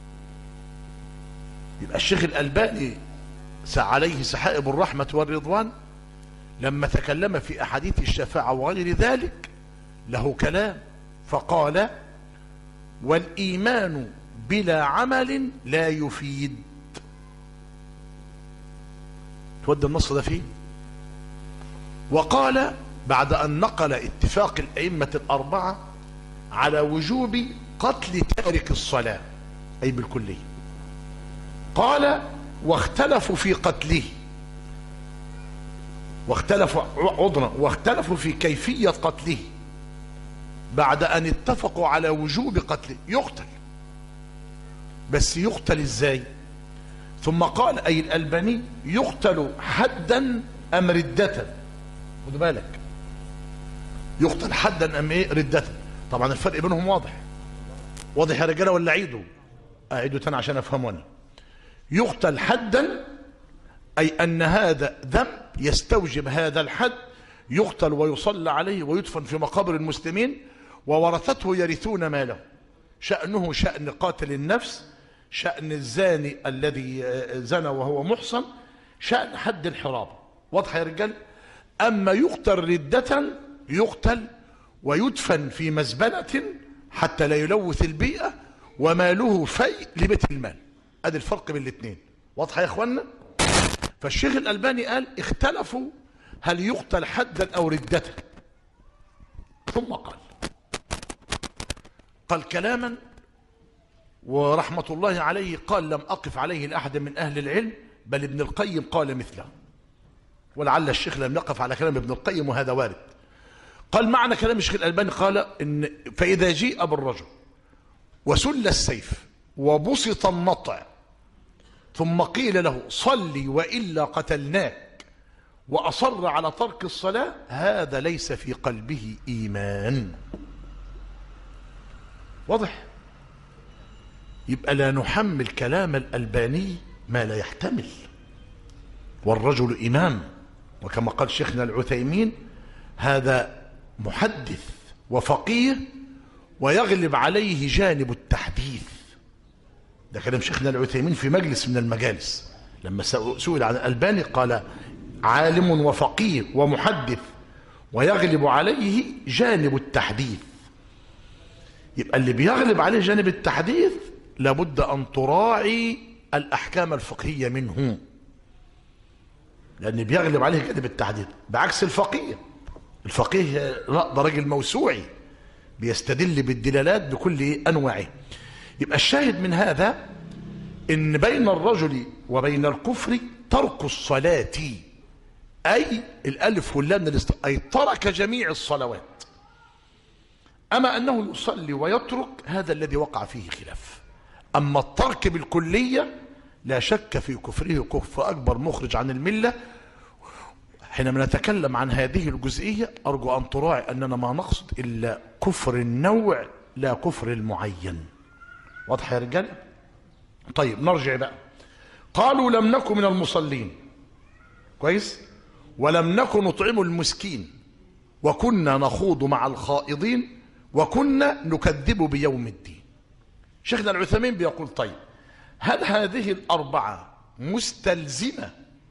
يبقى الشيخ الألباني عليه سحائب الرحمة والرضوان لما تكلم في أحاديث الشفاعة وغير ذلك له كلام، فقال: والإيمان بلا عمل لا يفيد. تودي النص ده فيه. وقال بعد أن نقل اتفاق الأئمة الأربعة على وجوب قتل تارك الصلاة أي بالكلية، قال: واختلفوا في قتله، واختلفوا عذرا، واختلفوا في كيفية قتله بعد أن اتفقوا على وجوب قتله. يقتل، بس يقتل ازاي؟ ثم قال أي الألباني: يقتل حدا أم ردة. خدوا بالك، يقتل حدا أم ايه؟ ردة. طبعا الفرق بينهم واضح، واضح يا رجاله ولا أعيده تاني عشان أفهمه أنا. يقتل حدا أي أن هذا ذنب يستوجب هذا الحد، يقتل ويصلى عليه ويدفن في مقابر المسلمين، وورثته يرثون ماله. شأنه شأن قاتل النفس، شأن الزاني الذي زنى وهو محصن، شأن حد الحرابة. واضح يا رجال؟ أما يقتل ردة يقتل ويدفن في مزبلة حتى لا يلوث البيئة وماله فيء لبيت المال. ادي الفرق بين الاثنين. واضحه يا اخوانا؟ فالشيخ الألباني قال اختلفوا هل يقتل حدا او ردة، ثم قال كلاما ورحمة الله عليه، قال لم أقف عليه لأحد من أهل العلم، بل ابن القيم قال مثله، ولعل الشيخ لم يقف على كلام ابن القيم وهذا وارد. قال معنى كلام الشيخ الألباني قال إن فإذا جيء بالرجل وسل السيف وبسط النطع ثم قيل له صلي وإلا قتلناك وأصر على ترك الصلاة، هذا ليس في قلبه إيمان. واضح؟ يبقى لا نحمل كلام الألباني ما لا يحتمل، والرجل إمام، وكما قال شيخنا العثيمين هذا محدث وفقيه ويغلب عليه جانب التحديث. ده كلام شيخنا العثيمين في مجلس من المجالس لما سئل عن الألباني قال عالم وفقيه ومحدث ويغلب عليه جانب التحديث. يبقى اللي بيغلب عليه جانب التحديث لابد أن تراعي الأحكام الفقهية منه، لأن بيغلب عليه جانب التحديث، بعكس الفقيه. الفقيه لا، ده راجل موسوعي بيستدل بالدلالات بكل أنواعه. يبقى الشاهد من هذا إن بين الرجل وبين الكفر ترك الصلاة، أي الألف واللام أي ترك جميع الصلوات. أما أنه يصلي ويترك هذا الذي وقع فيه خلاف. أما الترك بالكلية لا شك في كفره كفر أكبر مخرج عن الملة. حينما نتكلم عن هذه الجزئية أرجو أن تراعي أننا ما نقصد إلا كفر النوع لا كفر المعين. واضح يا رجال؟ طيب نرجع بقى. قالوا لم نكن من المصلين، كويس، ولم نكن نطعم المسكين، وكنا نخوض مع الخائضين، وكنا نكذب بيوم الدين. شيخنا العثيمين بيقول طيب هل هذه الأربعة مستلزمة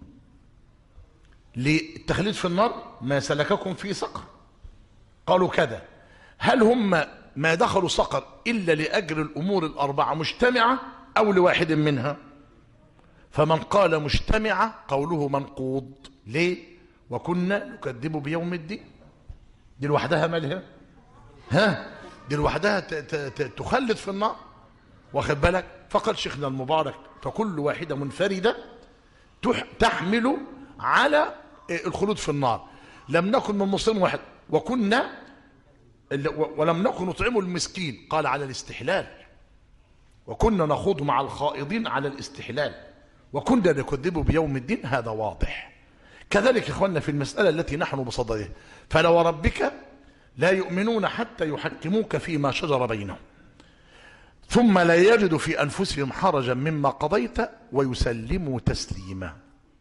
للتخليد في النار؟ ما سلككم في سقر؟ قالوا كذا. هل هم ما دخلوا سقر إلا لأجل الأمور الأربعة مجتمعة أو لواحد منها؟ فمن قال مجتمعة قوله منقوض. ليه؟ وكنا نكذب بيوم الدين. دي لوحدها مالها؟ دي لوحدها تخلد في النار، واخد بالك؟ فقال شيخنا المبارك فكل واحدة منفردة تحمل على الخلود في النار. لم نكن من مسلم واحد، وكنا ولم نكن نطعم المسكين قال على الاستحلال، وكنا نخوض مع الخائضين على الاستحلال، وكنا نكذب بيوم الدين، هذا واضح. كذلك يا اخواننا في المسألة التي نحن بصددها، فلا وربك لا يؤمنون حتى يحكموك فيما شجر بينهم ثم لا يجدوا في أنفسهم حرجا مما قضيت ويسلموا تسليما.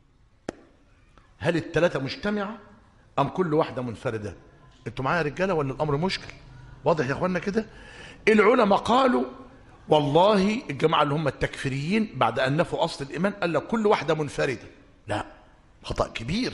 هل الثلاثة مجتمعة أم كل واحدة منفردة؟ انتوا معايا يا رجالة ولا الأمر مشكل؟ واضح يا اخواننا كده؟ العلماء قالوا والله الجماعة اللي هم التكفيريين بعد أن نفوا أصل الإيمان قال لك كل واحدة منفردة. لا، خطأ كبير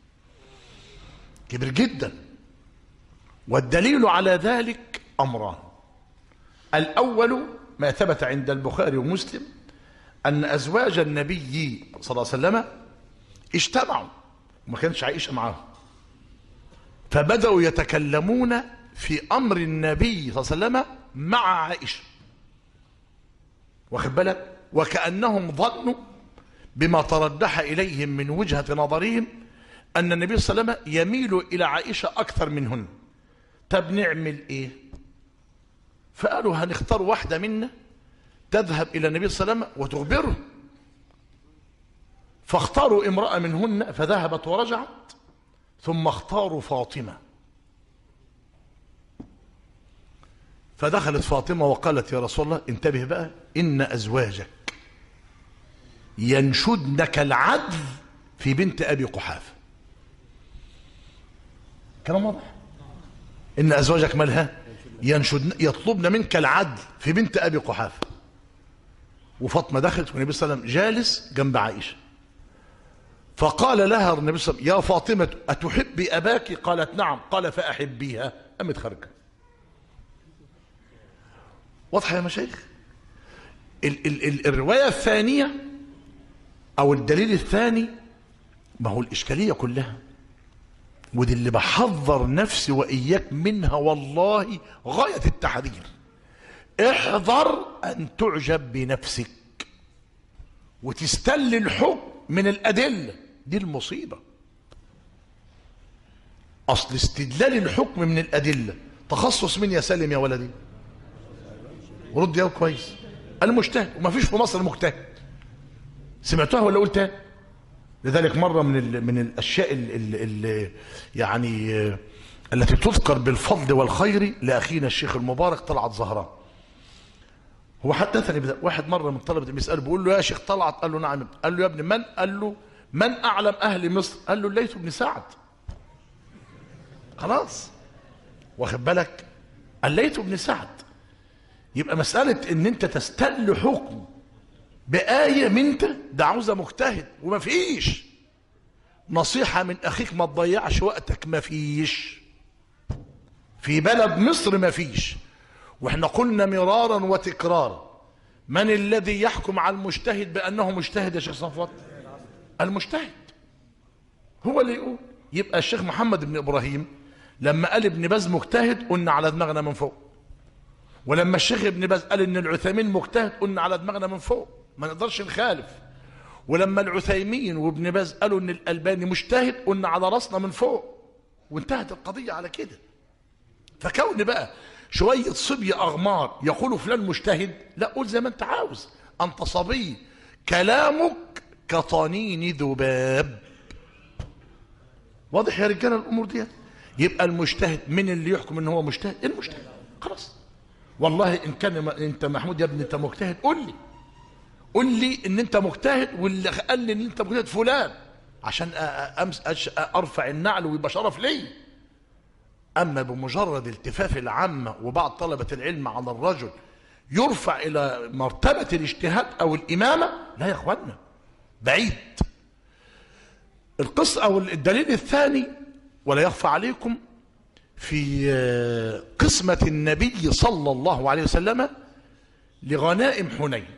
كبير جدا. والدليل على ذلك أمران. الأول ما ثبت عند البخاري ومسلم أن أزواج النبي صلى الله عليه وسلم اجتمعوا وما كانش عائشة معاهم، فبدأوا يتكلمون في أمر النبي صلى الله عليه وسلم مع عائشة، واخد بالك؟ وكأنهم ظنوا بما ترجح إليهم من وجهة نظرهم أن النبي صلى الله عليه وسلم يميل إلى عائشة أكثر منهن. طب نعمل إيه؟ فقالوا هنختار واحدة منا تذهب إلى النبي صلى الله عليه وسلم وتخبره، فاختاروا امرأة منهن فذهبت ورجعت، ثم اختاروا فاطمة، فدخلت فاطمة وقالت يا رسول الله انتبه بقى إن أزواجك ينشدنك العدل في بنت أبي قحافة. كلام واضح؟ إن أزواجك مالها يطلبن منك العدل في بنت أبي قحافة. وفاطمة دخلت والنبي صلى الله عليه وسلم جالس جنب عائشة، فقال لها النبي صلى الله عليه وسلم: يا فاطمة أتحبي أباك؟ قالت: نعم. قال: فأحبيها. قامت خارجة. واضحة يا مشايخ؟ الرواية الثانية أو الدليل الثاني، ما هو الإشكالية كلها، ودي اللي بحذر نفسي وإياك منها والله غاية التحذير. احذر أن تعجب بنفسك وتستل الحكم من الأدلة، دي المصيبة. أصل استدلال الحكم من الأدلة تخصص من يا سالم يا ولدي؟ ورد يا كويس. المجتهد، وما فيش في مصر مجتهد. سمعتها ولا قلتها؟ لذلك مرة من الأشياء يعني التي تذكر بالفضل والخير لأخينا الشيخ المبارك طلعت زهران. هو حدثني واحد مرة من طلبة المسألة بيقول له: يا شيخ طلعت. قال له: نعم. قال له: يا ابني من؟ قال له: من أعلم أهل مصر؟ قال له: الليث بن سعد. خلاص، واخد بالك؟ الليث بن سعد. يبقى مسألة ان انت تستل حكم بآية منت ده عاوزة مجتهد، وما فيش. نصيحة من أخيك: ما تضيعش وقتك. ما فيش في بلد مصر، ما فيش. واحنا قلنا مرارا وتكرارا: من الذي يحكم على المجتهد بأنه مجتهد يا شيخ صفوت؟ المجتهد هو اللي يقول. يبقى الشيخ محمد بن إبراهيم لما قال ابن باز مجتهد قلنا على دماغنا من فوق، ولما الشيخ ابن باز قال ان العثيمين مجتهد قلنا على دماغنا من فوق، ما نقدرش نخالف. ولما العثيمين وابن باز قالوا ان الألباني مجتهد قلنا على راسنا من فوق، وانتهت القضية على كده. فكون بقى شوية صبي أغمار يقولوا فلان مجتهد، لا، قول زي ما انت عاوز، انت صبي، كلامك كطنين ذباب. واضح يا رجال الأمور دي؟ يبقى المجتهد من اللي يحكم ان هو مجتهد؟ المجتهد. خلاص، والله ان كان انت محمود يا ابني انت مجتهد قول لي ان انت مجتهد، واللي قال لي ان انت مجتهد فلان، عشان ارفع النعل ويبقى شرف لي. اما بمجرد التفاف العامه وبعض طلبه العلم على الرجل يرفع الى مرتبه الاجتهاد او الامامه، لا يا اخوانا، بعيد. القصه او الدليل الثاني، ولا يخفى عليكم، في قسمة النبي صلى الله عليه وسلم لغنائم حنين،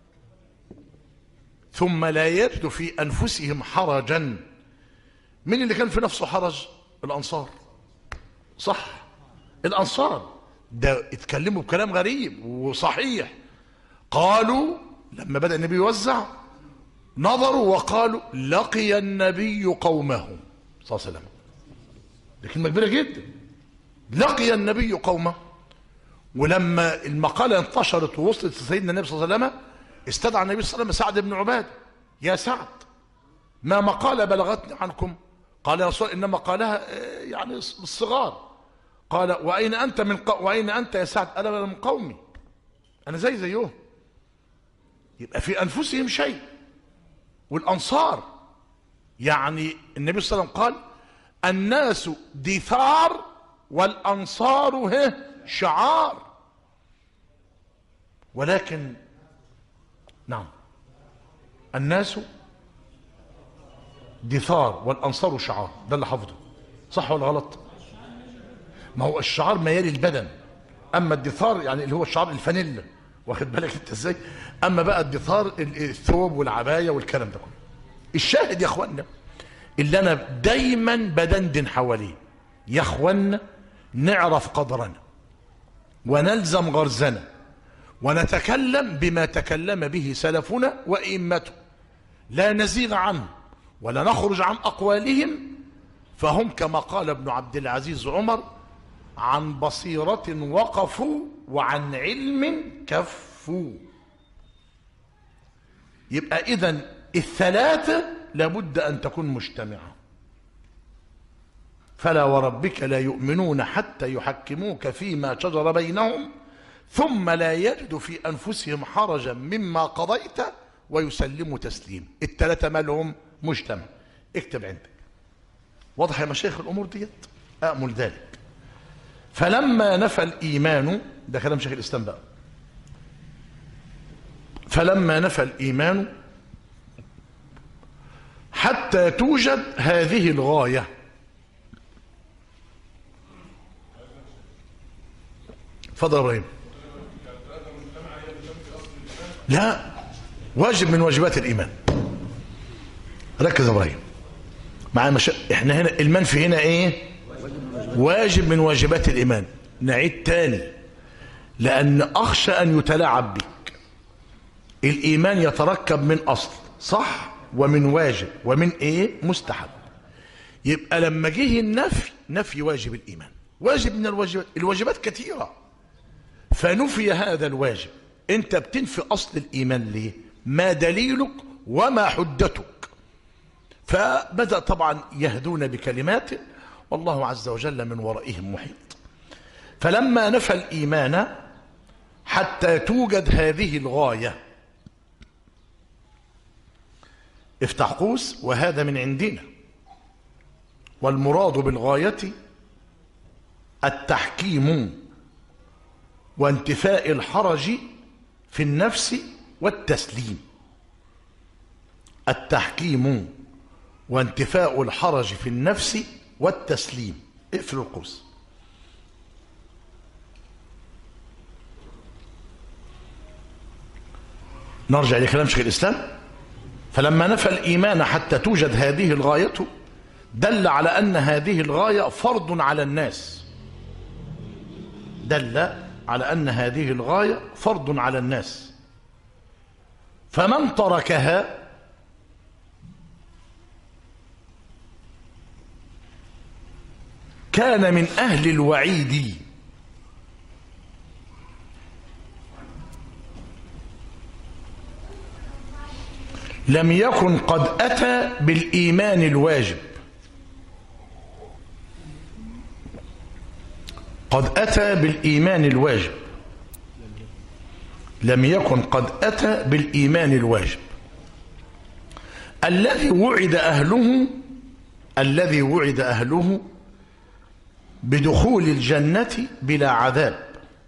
ثم لا يجد في أنفسهم حرجا. من اللي كان في نفسه حرج؟ الأنصار. صح، الأنصار ده اتكلموا بكلام غريب وصحيح. قالوا لما بدأ النبي يوزع نظروا وقالوا: لقي النبي قومه صلى الله عليه وسلم. دي كلمة كبيرة جدا، لقي النبي قومه. ولما المقالة انتشرت ووصلت لسيدنا النبي صلى الله عليه وسلم، استدعى النبي صلى الله عليه وسلم سعد بن عبادة: يا سعد، ما مقالة بلغتني عنكم؟ قال: يا رسول إنما قالها يعني الصغار. قال: وأين أنت وأين أنت يا سعد؟ أنا من قومي، أنا زيهم. يبقى في أنفسهم شيء. والأنصار يعني النبي صلى الله عليه وسلم قال: الناس دثار والأنصار شعار. ولكن نعم، الناس دثار والأنصار شعار، ده اللي حافظه. صح ولا غلط؟ ما هو الشعار ميال البدن، أما الدثار يعني اللي هو الشعار الفانيلا، واخد بالك انت ازاي؟ أما بقى الدثار الثوب والعباية والكلام ده كله. الشاهد يا اخوانا اللي أنا دايما بدندن حواليه، يا اخوانا نعرف قدرنا ونلزم غرزنا ونتكلم بما تكلم به سلفنا وإمته، لا نزيغ عنه ولا نخرج عن أقوالهم، فهم كما قال ابن عبد العزيز عمر: عن بصيرة وقفوا وعن علم كفوا. يبقى إذن الثلاثة لابد أن تكون مجتمعة. فلا وربك لا يؤمنون حتى يحكموك فيما شجر بينهم ثم لا يجد في أنفسهم حرجا مما قضيت ويسلموا تسليم. الثلاثة مالهم مجتمع. اكتب عندك. واضح يا مشايخ الأمور ديت؟ أأمل ذلك. فلما نفى الإيمان، ده كلام شيخ الإسلام بقى، فلما نفى الإيمان حتى توجد هذه الغاية. اتفضل يا ابراهيم. لا، واجب من واجبات الإيمان. ركز يا ابراهيم معايا. احنا هنا المنفي هنا ايه؟ واجب من واجبات الإيمان. نعيد تاني لأن أخشى أن يتلاعب بك. الإيمان يتركب من أصل صح ومن واجب ومن ايه؟ مستحب. يبقى لما جه النفي، نفي واجب الإيمان، واجب من الواجبات. الواجبات كثيرة فنفي هذا الواجب. انت بتنفي أصل الإيمان ليه؟ ما دليلك وما حجتك؟ فبدأ طبعا يهدون بكلمات والله عز وجل من ورائهم محيط. فلما نفى الإيمان حتى توجد هذه الغاية، افتح قوس وهذا من عندنا، والمراد بالغاية التحكيم وانتفاء الحرج في النفس والتسليم. التحكيم وانتفاء الحرج في النفس والتسليم. اقفل القوس. نرجع لكلام شيخ الإسلام. فلما نفى الإيمان حتى توجد هذه الغاية دل على أن هذه الغاية فرض على الناس. دل على أن هذه الغاية فرض على الناس، فمن تركها كان من أهل الوعيد. لم يكن قد أتى بالإيمان الواجب. قد أتى بالإيمان الواجب. لم يكن قد أتى بالإيمان الواجب الذي وعد أهله، الذي وعد أهله بدخول الجنة بلا عذاب.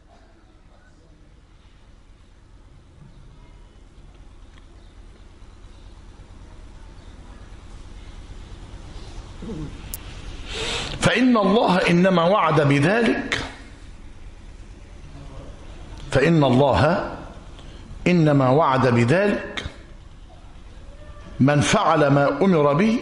فإن الله إنما وعد بذلك، فإن الله إنما وعد بذلك من فعل ما أمر به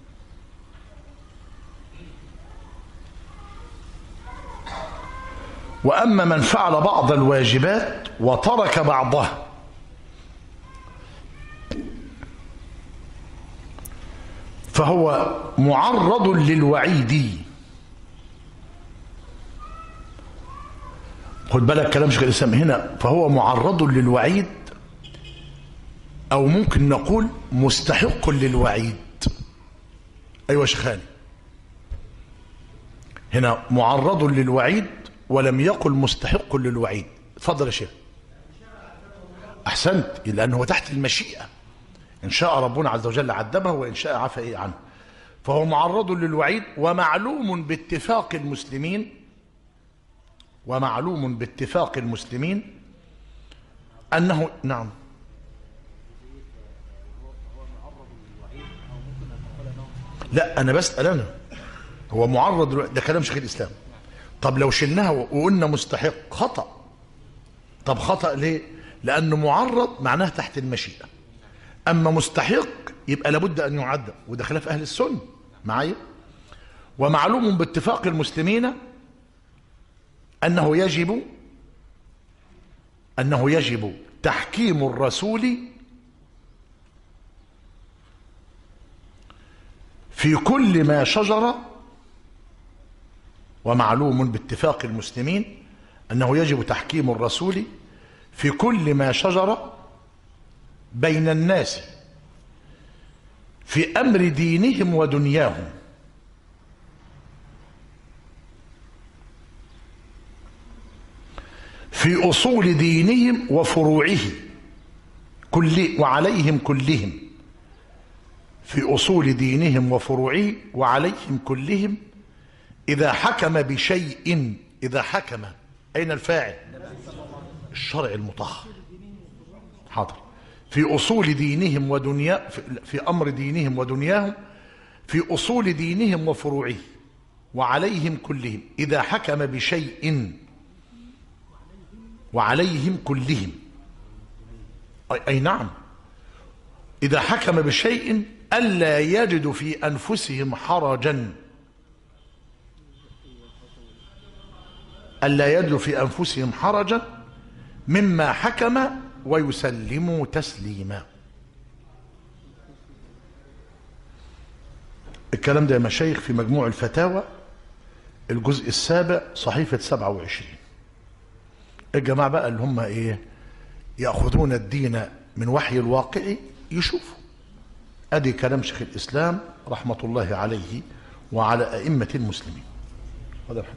وأما من فعل بعض الواجبات وترك بعضها فهو معرض للوعيد. خد بالك كلام شيخ الإسلام هنا، فهو معرض للوعيد، أو ممكن نقول مستحق للوعيد. أيوة شيخاني، هنا معرض للوعيد ولم يقل مستحق للوعيد. اتفضل يا شيخ. أحسنت، لأنه هو تحت المشيئة. إن شاء ربنا عز وجل عذبه وإن شاء عفى عنه. فهو معرض للوعيد. ومعلوم باتفاق المسلمين، ومعلوم باتفاق المسلمين أنه نعم. لا أنا بسأل أنا، هو معرض، ده كلام شيخ الإسلام. طب لو شلناها وقلنا مستحق خطأ. طب خطأ ليه؟ لأنه معرض معناه تحت المشيئة، أما مستحق يبقى لابد أن يعذب، وده خلاف أهل السنة معايا. ومعلوم باتفاق المسلمين أنه يجب تحكيم الرسول في كل ما شجر. ومعلوم باتفاق المسلمين أنه يجب تحكيم الرسول في كل ما شجر بين الناس في أمر دينهم ودنياهم، في أصول دينهم وفروعه وعليهم كلهم، في أصول دينهم وفروعه وعليهم كلهم إذا حكم بشيء. إذا حكم، أين الفاعل؟ الشرع المطهر. حاضر. في أصول دينهم ودنيا في أمر دينهم ودنياهم، في أصول دينهم وفروعه، وعليهم كلهم إذا حكم بشيء، وعليهم كلهم، أي نعم، إذا حكم بشيء ألا يجد في أنفسهم حرجا، ألا يجد في أنفسهم حرجا مما حكم ويسلموا تسليما. الكلام ده يا مشايخ في مجموع الفتاوى الجزء السابع صحيفة 27. الجماعة بقى اللي هم ايه يأخذون الدين من وحي الواقع يشوفوا. ادي كلام شيخ الإسلام رحمة الله عليه وعلى أئمة المسلمين. هذا الحديث.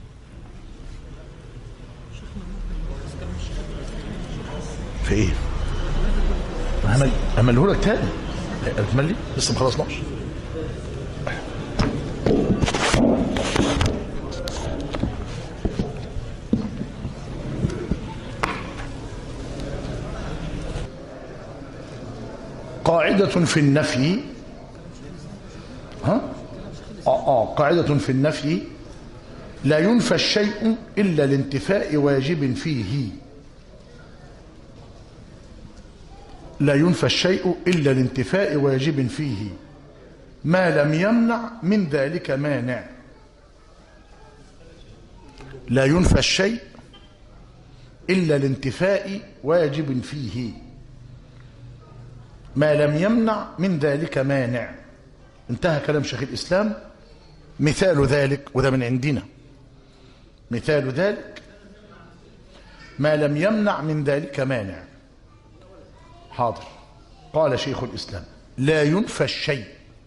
في ايه؟ همله لك تاني. هتملي لسه ما خلصناش. قاعدة في النفي، قاعدة في النفي لا ينفى الشيء إلا لانتفاء واجب فيه. لا ينفى الشيء إلا لانتفاء واجب فيه ما لم يمنع من ذلك مانع. لا ينفى الشيء إلا لانتفاء واجب فيه ما لم يمنع من ذلك مانع. انتهى كلام شيخ الإسلام. مثال ذلك، وده من عندنا، مثال ذلك ما لم يمنع من ذلك مانع. حاضر. قال شيخ الإسلام لا ينفى الشيء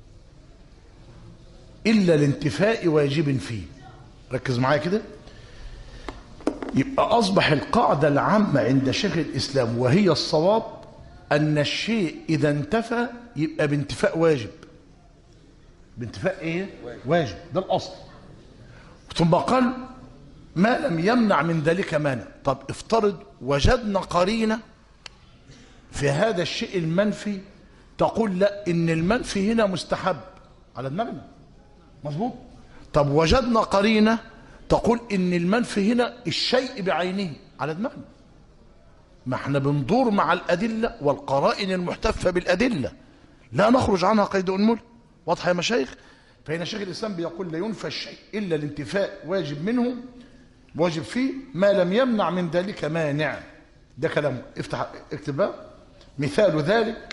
إلا لانتفاء واجب فيه. ركز معايا كده. يبقى أصبح القاعدة العامة عند شيخ الإسلام وهي الصواب أن الشيء إذا انتفى يبقى بانتفاء واجب. بانتفاء إيه؟ واجب. ده الأصل. ثم قال ما لم يمنع من ذلك مانع. طب افترض وجدنا قرينة في هذا الشيء المنفي تقول لا إن المنفي هنا مستحب على دماغنا، مظبوط. طب وجدنا قرينة تقول إن المنفي هنا الشيء بعينه على دماغنا. ما احنا بندور مع الأدلة والقرائن المحتفة بالأدلة، لا نخرج عنها قيد أنمل. واضحة يا مشايخ؟ فهنا شيخ الإسلام بيقول لا ينفى الشيء إلا الانتفاء واجب منه، واجب فيه ما لم يمنع من ذلك مانع. ده كلامه. اكتب بقى. مثال ذلك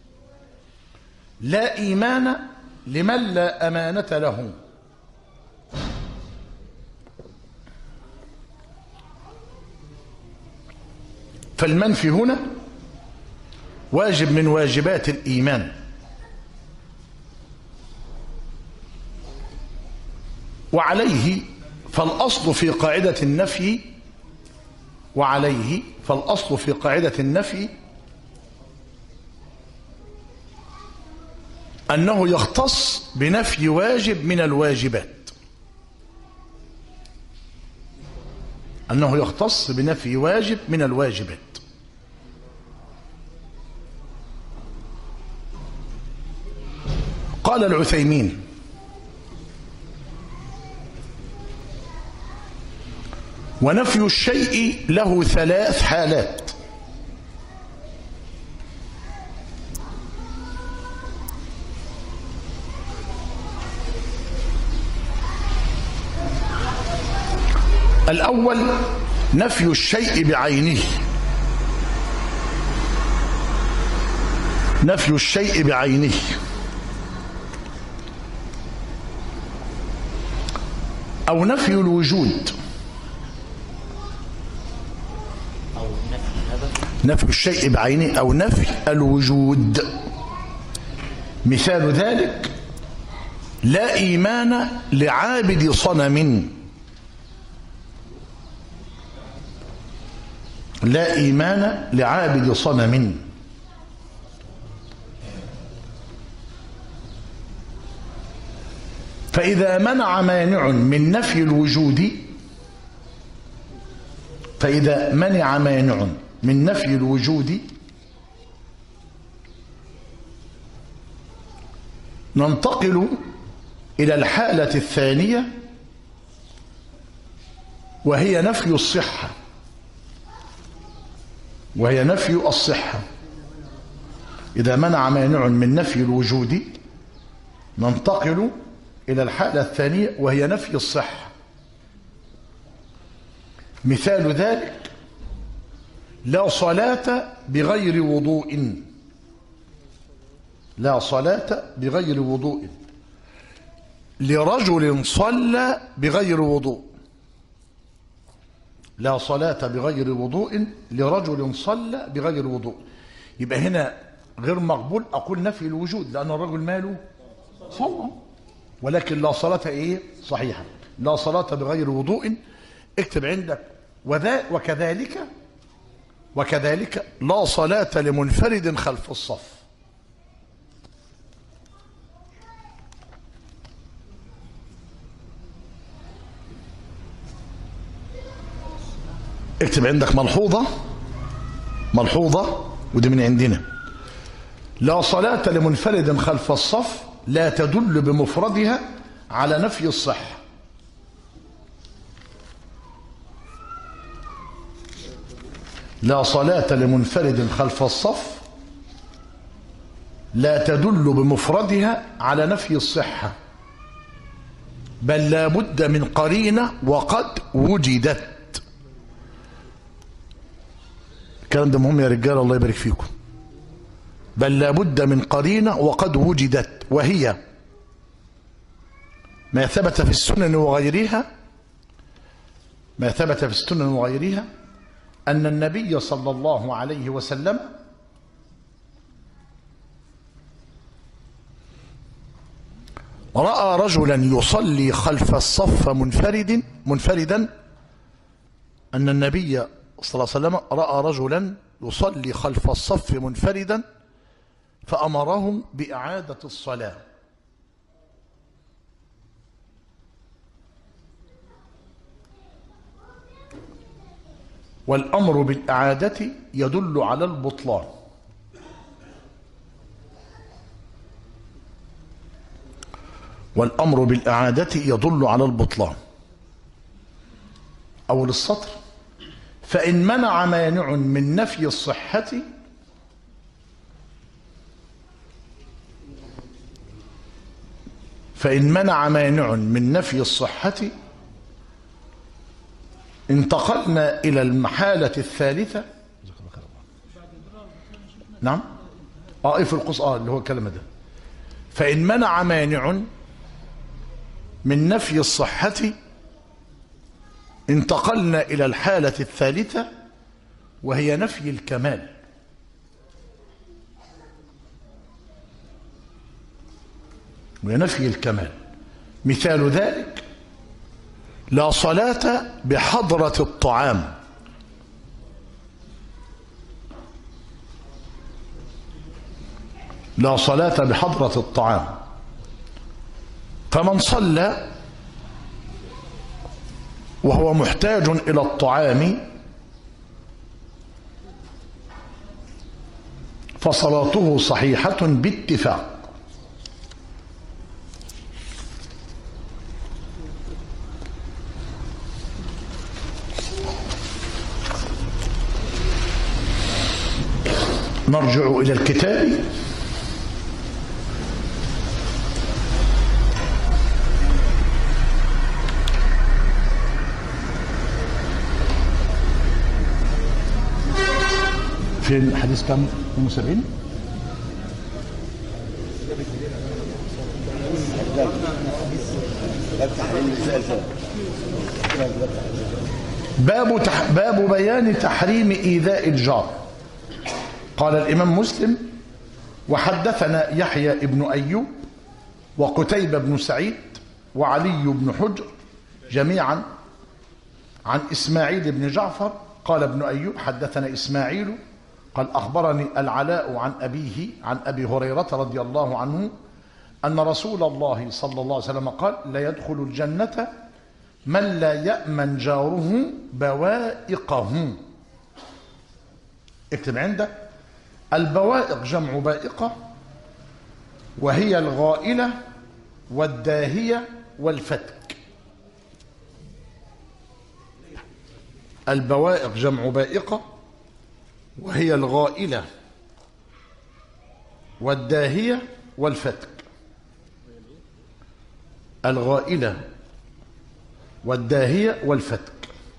لا إيمان لمن لا أمانة له. فالمنفي هنا واجب من واجبات الإيمان، وعليه فالأصل في قاعدة النفي، وعليه فالأصل في قاعدة النفي أنه يختص بنفي واجب من الواجبات. أنه يختص بنفي واجب من الواجبات. قال العثيمين ونفي الشيء له ثلاث حالات. الأول نفي الشيء بعينه. نفي الشيء بعينه. أو نفي الوجود. نفي الشيء بعينه أو نفي الوجود. مثال ذلك لا إيمان لعابد صنم. لا إيمان لعابد صنم. فإذا منع مانع من نفي الوجود، فإذا منع مانع من نفي الوجود ننتقل إلى الحالة الثانية وهي نفي الصحة، وهي نفي الصحة. إذا منع مانع من نفي الوجود ننتقل إلى الحالة الثانية وهي نفي الصحة. مثال ذلك: لا صلاة بغير وضوء. لا صلاة بغير وضوء لرجل صلى بغير وضوء. لا صلاة بغير وضوء لرجل صلى بغير وضوء. يبقى هنا غير مقبول أقول نفي الوجود، لأن الرجل ماله صلى، ولكن لا صلاة إيه صحيحة. لا صلاة بغير وضوء، اكتب عندك وكذلك لا صلاة لمنفرد خلف الصف. اكتب عندك ملحوظة ودي من عندنا: لا صلاة لمنفرد خلف الصف لا تدل بمفردها على نفي الصحة. لا صلاة لمنفرد خلف الصف لا تدل بمفردها على نفي الصحة، بل لا بد من قرينة وقد وجدت. الكلام ده مهم يا رجال، الله يبارك فيكم. بل لا بد من قرينة وقد وجدت، وهي ما ثبت في السنن وغيرها أن النبي صلى الله عليه وسلم رأى رجلا يصلي خلف الصف منفردا. أن النبي صلى الله عليه وسلم رأى رجلا يصلي خلف الصف منفردا فأمرهم بإعادة الصلاة. والأمر بالإعادة يدل على البطلان. والأمر بالإعادة يدل على البطلان. أول السطر: فإن منع مانع من نفي الصحة انتقلنا إلى المحالة الثالثة. نعم في القص اللي هو الكلمة ده: فإن منع مانع من نفي الصحة انتقلنا إلى الحالة الثالثة وهي نفي الكمال. مثال ذلك: لا صلاة بحضرة الطعام. لا صلاة بحضرة الطعام، فمن صلى وهو محتاج إلى الطعام فصلاته صحيحة باتفاق. نرجع إلى الكتاب. في الحديث كم 72 باب بيان تحريم إيذاء الجار. قال الإمام مسلم: وحدثنا يحيى بن أيوب وقتيبة بن سعيد وعلي بن حجر جميعا عن إسماعيل بن جعفر. قال ابن أيوب: حدثنا إسماعيل قال أخبرني العلاء عن أبيه عن أبي هريرة رضي الله عنه أن رسول الله صلى الله عليه وسلم قال: لا يدخل الجنة من لا يأمن جاره بوائقه. اكتب عندك: البوائق جمع بائقة، وهي الغائلة والداهية والفتك. البوائق جمع بائقة، وهي الغائلة والداهية والفتك. الغائلة والداهية والفتك.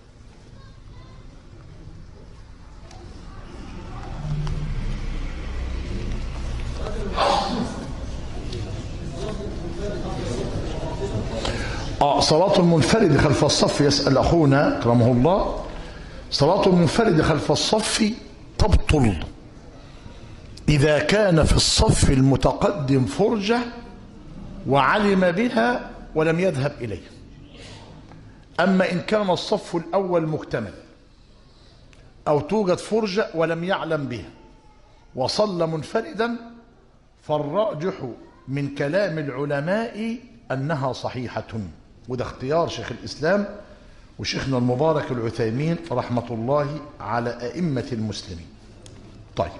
صلاة المنفرد خلف الصف، يسأل أخونا كرمه الله، صلاة المنفرد خلف الصف تبطل إذا كان في الصف المتقدم فرجة وعلم بها ولم يذهب إليه. أما إن كان الصف الأول مكتمل أو توجد فرجة ولم يعلم بها وصلى منفردا، فالراجح من كلام العلماء أنها صحيحة، وده اختيار شيخ الإسلام وشيخنا المبارك العثيمين رحمة الله على أئمة المسلمين. طيب،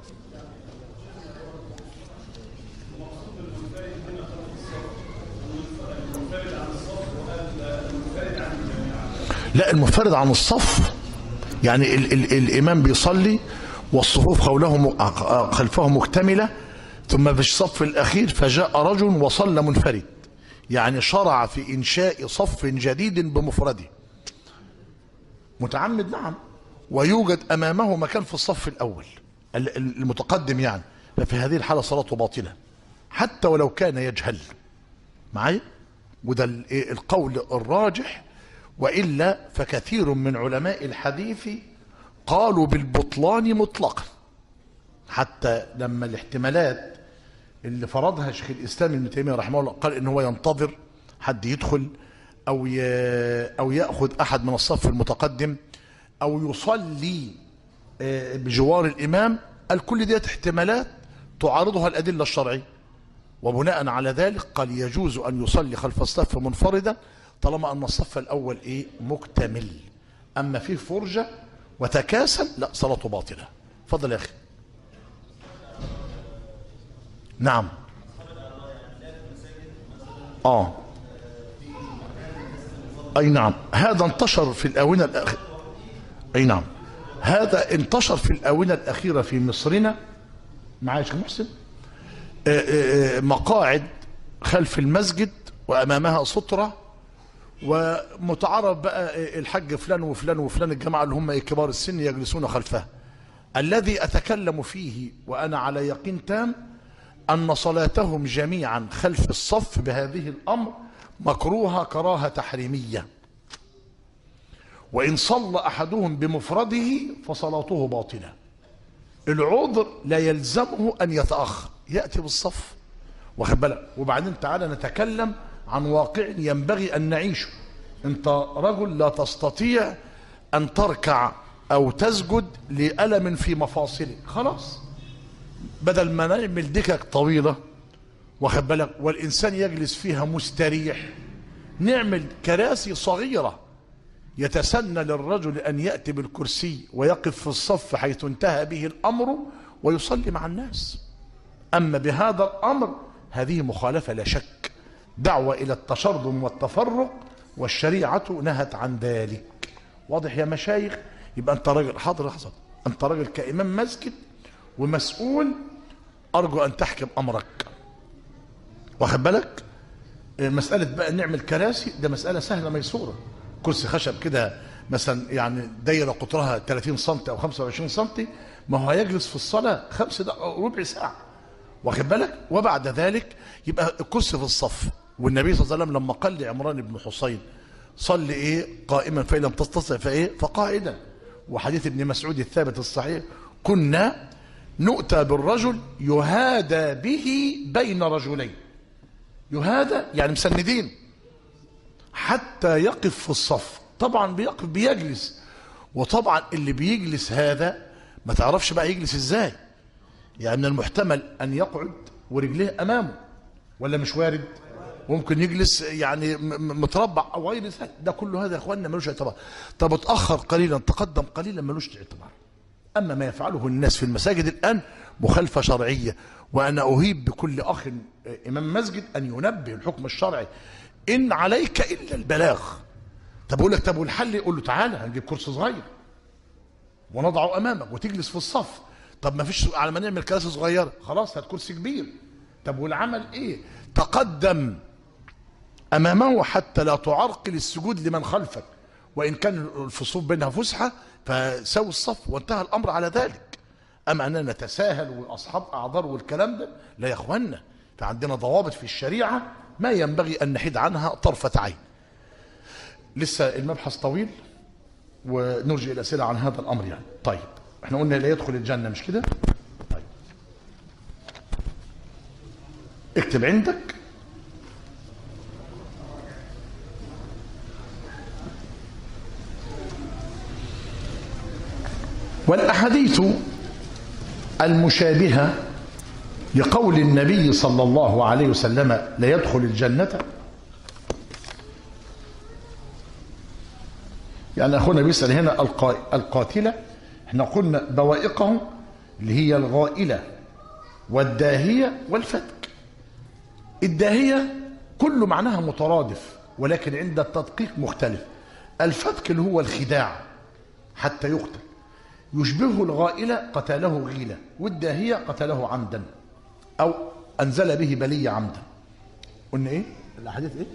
لا، المنفرد عن الصف يعني الإمام بيصلي والصفوف خلفه مكتملة، ثم في الصف الأخير فجاء رجل وصلى منفرد، يعني شرع في إنشاء صف جديد بمفرده متعمد، نعم، ويوجد أمامه مكان في الصف الأول المتقدم، يعني ففي هذه الحالة صلاته باطلة حتى ولو كان يجهل معي، وده القول الراجح. وإلا فكثير من علماء الحديث قالوا بالبطلان مطلقا، حتى لما الاحتمالات اللي فرضها شيخ الإسلام ابن تيمية رحمه الله قال إن هو ينتظر حد يدخل أو يأخذ أحد من الصف المتقدم أو يصلي بجوار الإمام، الكل ديت احتمالات تعارضها الأدلة الشرعية، وبناء على ذلك قال يجوز أن يصلي خلف الصف منفردا طالما أن الصف الأول مكتمل. أما فيه فرجة وتكاسل لا، صلاته باطلة. فضل يا أخي. نعم. أي نعم، هذا انتشر في الآونة الأخيرة. أي نعم، هذا انتشر في الآونة الأخيرة في مصرنا، معايا شيخ محسن، مقاعد خلف المسجد وأمامها سترة، ومتعارف بقى الحج فلان وفلان وفلان، الجماعة اللي هم كبار السن يجلسون خلفها. الذي أتكلم فيه وأنا على يقين تام أن صلاتهم جميعا خلف الصف بهذه الأمر مكروهة كراهة تحريمية، وإن صلى أحدهم بمفرده فصلاته باطلة. العذر لا يلزمه أن يتأخر، يأتي بالصف، واخد بالك. وبعدين تعالى نتكلم عن واقع ينبغي أن نعيشه. أنت رجل لا تستطيع أن تركع أو تسجد لألم في مفاصلك، خلاص، بدل ما نعمل دكك طويلة واخد بالك والإنسان يجلس فيها مستريح، نعمل كراسي صغيرة يتسنى للرجل أن يأتي بالكرسي ويقف في الصف حيث انتهى به الأمر ويصلي مع الناس. أما بهذا الأمر هذه مخالفة لا شك، دعوة إلى التشرذم والتفرق، والشريعة نهت عن ذلك. واضح يا مشايخ؟ يبقى أنت راجل حاضر لحظة، أنت راجل كإمام مسجد ومسؤول، أرجو أن تحكم أمرك، واخد بالك. مسألة بقى نعمل كراسي ده مسألة سهلة ميسورة، كرسي خشب كده مثلا يعني دايرة قطرها 30 سم أو 25 سم، ما هو هيجلس في الصلاة 5 دقائق ربع ساعة، واخد بالك. وبعد ذلك يبقى الكرسي في الصف. والنبي صلى الله عليه وسلم لما قال لعمران بن حصين صل قائما فإن لم تستطع فقاعدا، وحديث ابن مسعود الثابت الصحيح كنا نؤتى بالرجل يهادى به بين رجلين، يهادى يعني مسندين حتى يقف في الصف. طبعا بيقف بيجلس، وطبعا اللي بيجلس هذا ما تعرفش بقى يجلس ازاي، يعني من المحتمل ان يقعد ورجليه امامه، ولا مش وارد؟ ممكن يجلس يعني متربع او غير ذلك، ده كله هذا يا اخواننا ملوش اعتبار. طب اتاخر قليلا تقدم قليلا ملوش اعتبار، أما ما يفعله الناس في المساجد الآن مخالفة شرعية. وأنا أهيب بكل أخ إمام مسجد أن ينبه الحكم الشرعي، إن عليك إلا البلاغ. طب أقول لك طب والحل؟ يقول له تعالى هنجيب كرسي صغير ونضعه أمامك وتجلس في الصف. طب ما فيش، على ما نعمل كراسي صغيرة خلاص هات كرسي كبير. طب والعمل إيه؟ تقدم أمامه حتى لا تعرقل السجود لمن خلفك، وإن كان الفصوف بينها فسحة فسوي الصف وانتهى الأمر على ذلك. أما أننا نتساهل وأصحاب أعذار والكلام ده لا يا إخوانا. فعندنا ضوابط في الشريعة ما ينبغي أن نحيد عنها طرفة عين. لسه المبحث طويل ونرجع الأسئلة عن هذا الأمر يعني. طيب احنا قلنا لا يدخل الجنة مش كده؟ طيب اكتب عندك والأحاديث المشابهة لقول النبي صلى الله عليه وسلم لا يدخل الجنة. يعني أخونا بيسأل هنا القاتلة، احنا قلنا بوائقهم اللي هي الغائلة والداهية والفتك. الداهية كل معناها مترادف ولكن عند التدقيق مختلف. الفتك اللي هو الخداع حتى يقتل، يشبهه الغائلة قتله غيلة، والداهية قتله عمدا أو أنزل به بلية عمدا. قلنا إيه؟ الأحاديث إيه؟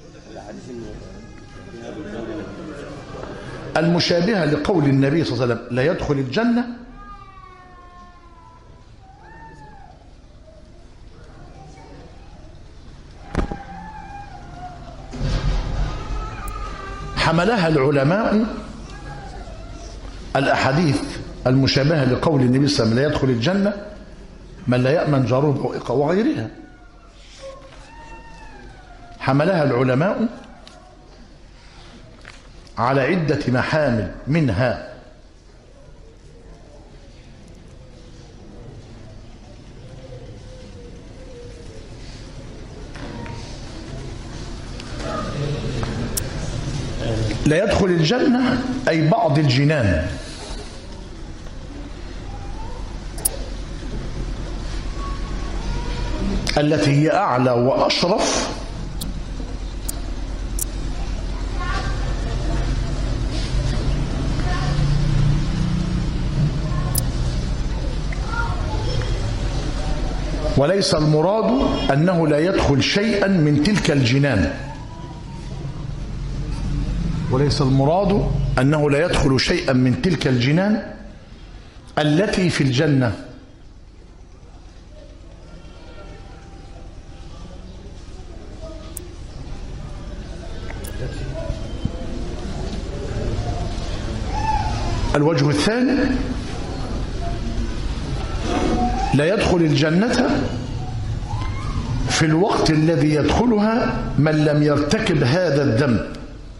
المشابهة لقول النبي صلى الله عليه وسلم لا يدخل الجنة حملها العلماء. الأحاديث المشابهة لقول النبي صلى الله عليه وسلم لا يدخل الجنة من لا يأمن جاره بوائقه وغيرها، حملها العلماء على عدة محامل، منها لا يدخل الجنة أي بعض الجنان التي هي أعلى وأشرف وليس المراد أنه لا يدخل شيئا من تلك الجنان، وليس المراد أنه لا يدخل شيئا من تلك الجنان التي في الجنة. الوجه الثاني لا يدخل الجنة في الوقت الذي يدخلها من لم يرتكب هذا الذنب.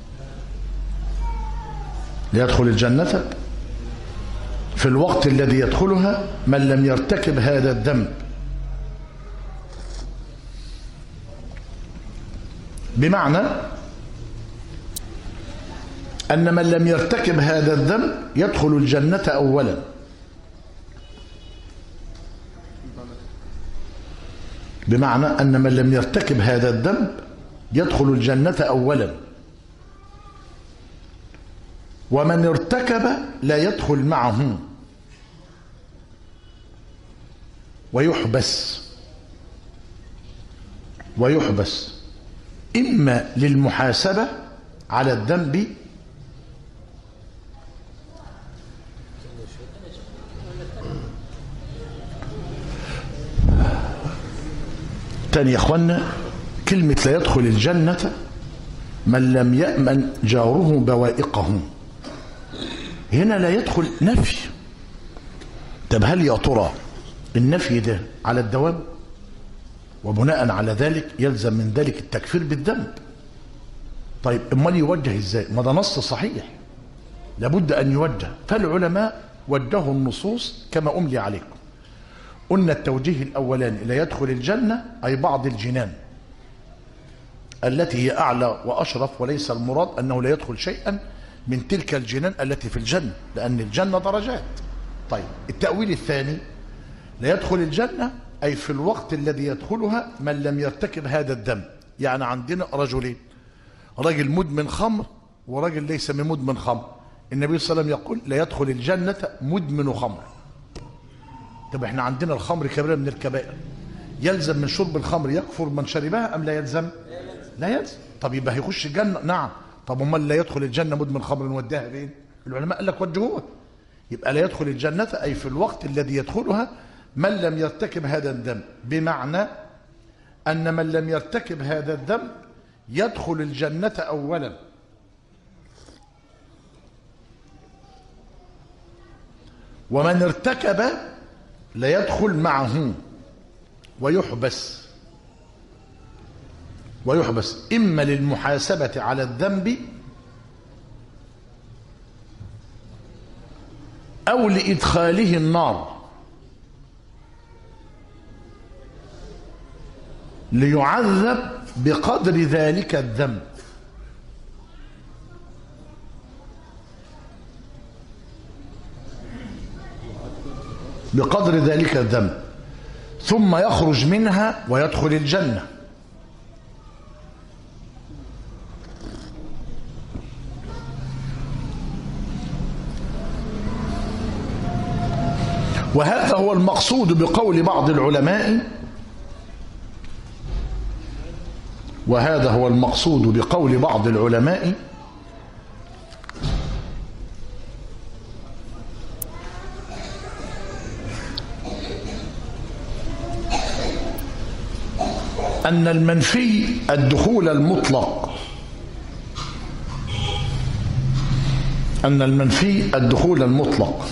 لا يدخل الجنة في الوقت الذي يدخلها من لم يرتكب هذا الذنب، بمعنى أن من لم يرتكب هذا الذنب يدخل الجنة أولا. بمعنى أن من لم يرتكب هذا الذنب يدخل الجنة أولا، ومن ارتكب لا يدخل معه ويحبس إما للمحاسبة على الذنب تاني يا اخوانا. كلمة لا يدخل الجنة من لم يأمن جاره بوائقه، هنا لا يدخل نفي. طب هل يا ترى النفي ده على الدوام؟ وبناء على ذلك يلزم من ذلك التكفير بالذنب. طيب امال يوجه ازاي؟ ما ده نص صحيح لابد ان يوجه. فالعلماء وجهوا النصوص كما املي عليكم. قلنا التوجيه الاولاني لا يدخل الجنة اي بعض الجنان التي هي اعلى واشرف، وليس المراد انه لا يدخل شيئا من تلك الجنان التي في الجنة، لان الجنة درجات. طيب التأويل الثاني: لا يدخل الجنة أي في الوقت الذي يدخلها من لم يرتكب هذا الذنب. يعني عندنا رجلين، رجل مدمن خمر ورجل ليس من مدمن خمر. النبي صلى الله عليه وسلم يقول: لا يدخل الجنة مدمن خمر. طب احنا عندنا الخمر كبيرة من الكبائر، يلزم من شرب الخمر يكفر من شربها أم لا يلزم؟ لا يلزم. طب يبقى هيخش الجنة؟ نعم. طب امال لا يدخل الجنة مدمن خمر نوديها فين؟ العلماء قال لك وجهوها. يبقى لا يدخل الجنة أي في الوقت الذي يدخلها من لم يرتكب هذا الذنب، بمعنى أن من لم يرتكب هذا الذنب يدخل الجنة أولا، ومن ارتكب لا يدخل معه ويحبس إما للمحاسبة على الذنب أو لإدخاله النار ليعذب بقدر ذلك الذنب. بقدر ذلك الذنب ثم يخرج منها ويدخل الجنة. وهذا هو المقصود بقول بعض العلماء، وهذا هو المقصود بقول بعض العلماء أن المنفي الدخول المطلق، أن المنفي الدخول المطلق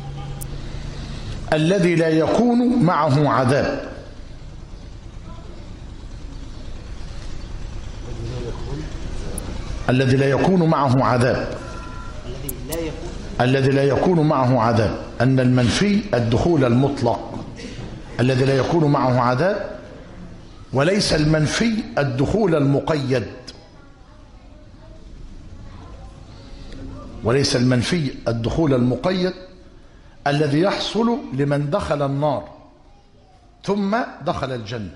الذي لا يكون معه عذاب، الذي لا يكون معه عذاب، الذي لا يكون معه عذاب، أن المنفي الدخول المطلق الذي لا يكون معه عذاب، وليس المنفي الدخول المقيد، وليس المنفي الدخول المقيد الذي يحصل لمن دخل النار ثم دخل الجنة.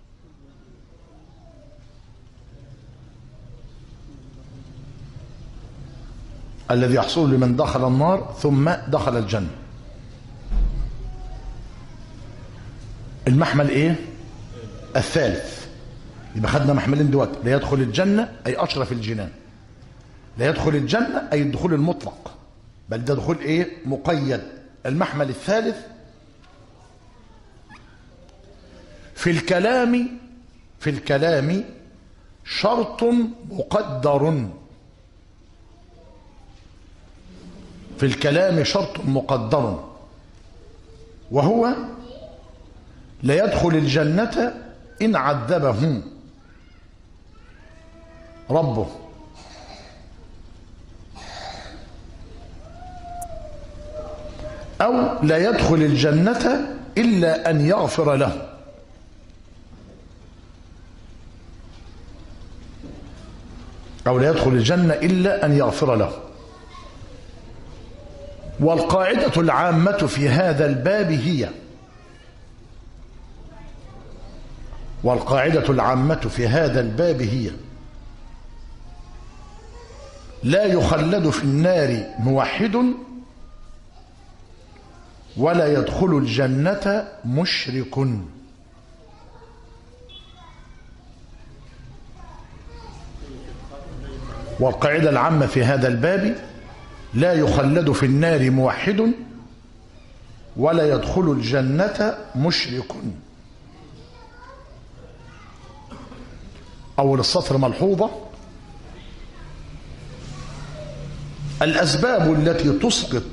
الذي يحصل لمن دخل النار ثم دخل الجنة. المحمل ايه؟ الثالث. يبقى خدنا محملين دلوقتي: لا يدخل الجنة أي أشرف الجنان، لا يدخل الجنة أي الدخول المطلق، بل ده دخول ايه؟ مقيد. المحمل الثالث: في الكلام شرط مقدر، في الكلام شرط مقدر، وهو لا يدخل الجنة إن عذبه ربه، أو لا يدخل الجنة إلا أن يغفر له، أو لا يدخل الجنة إلا أن يغفر له. والقاعدة العامة في هذا الباب هي، والقاعدة العامة في هذا الباب هي: لا يخلد في النار موحد ولا يدخل الجنة مشرك. والقاعدة العامة في هذا الباب: لا يخلد في النار موحد ولا يدخل الجنة مشرك. أول السطر ملحوظة: الأسباب التي تسقط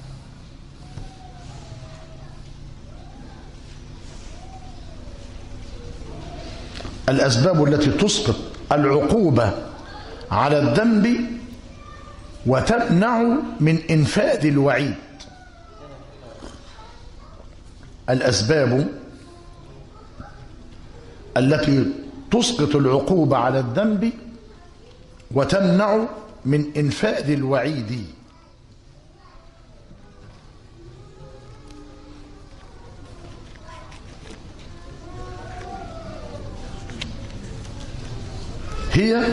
العقوبة على الذنب وتمنع من إنفاذ الوعيد. الأسباب التي تسقط العقوبة على الذنب وتمنع من إنفاذ الوعيد. هي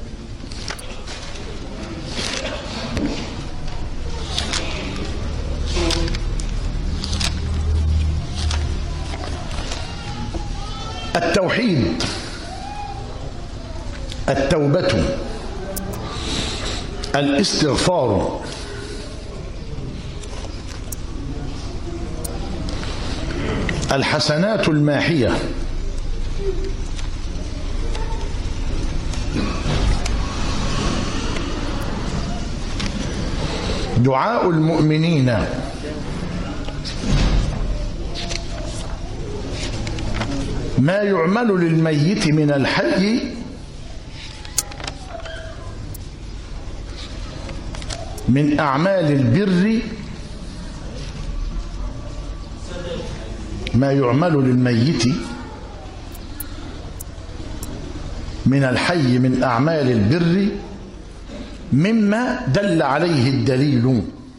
التوحيد، التوبة، الاستغفار، الحسنات الماحية، دعاء المؤمنين، ما يعمل للميت من الحي من أعمال البر، ما يعمل للميت من الحي من أعمال البر مما دل عليه الدليل.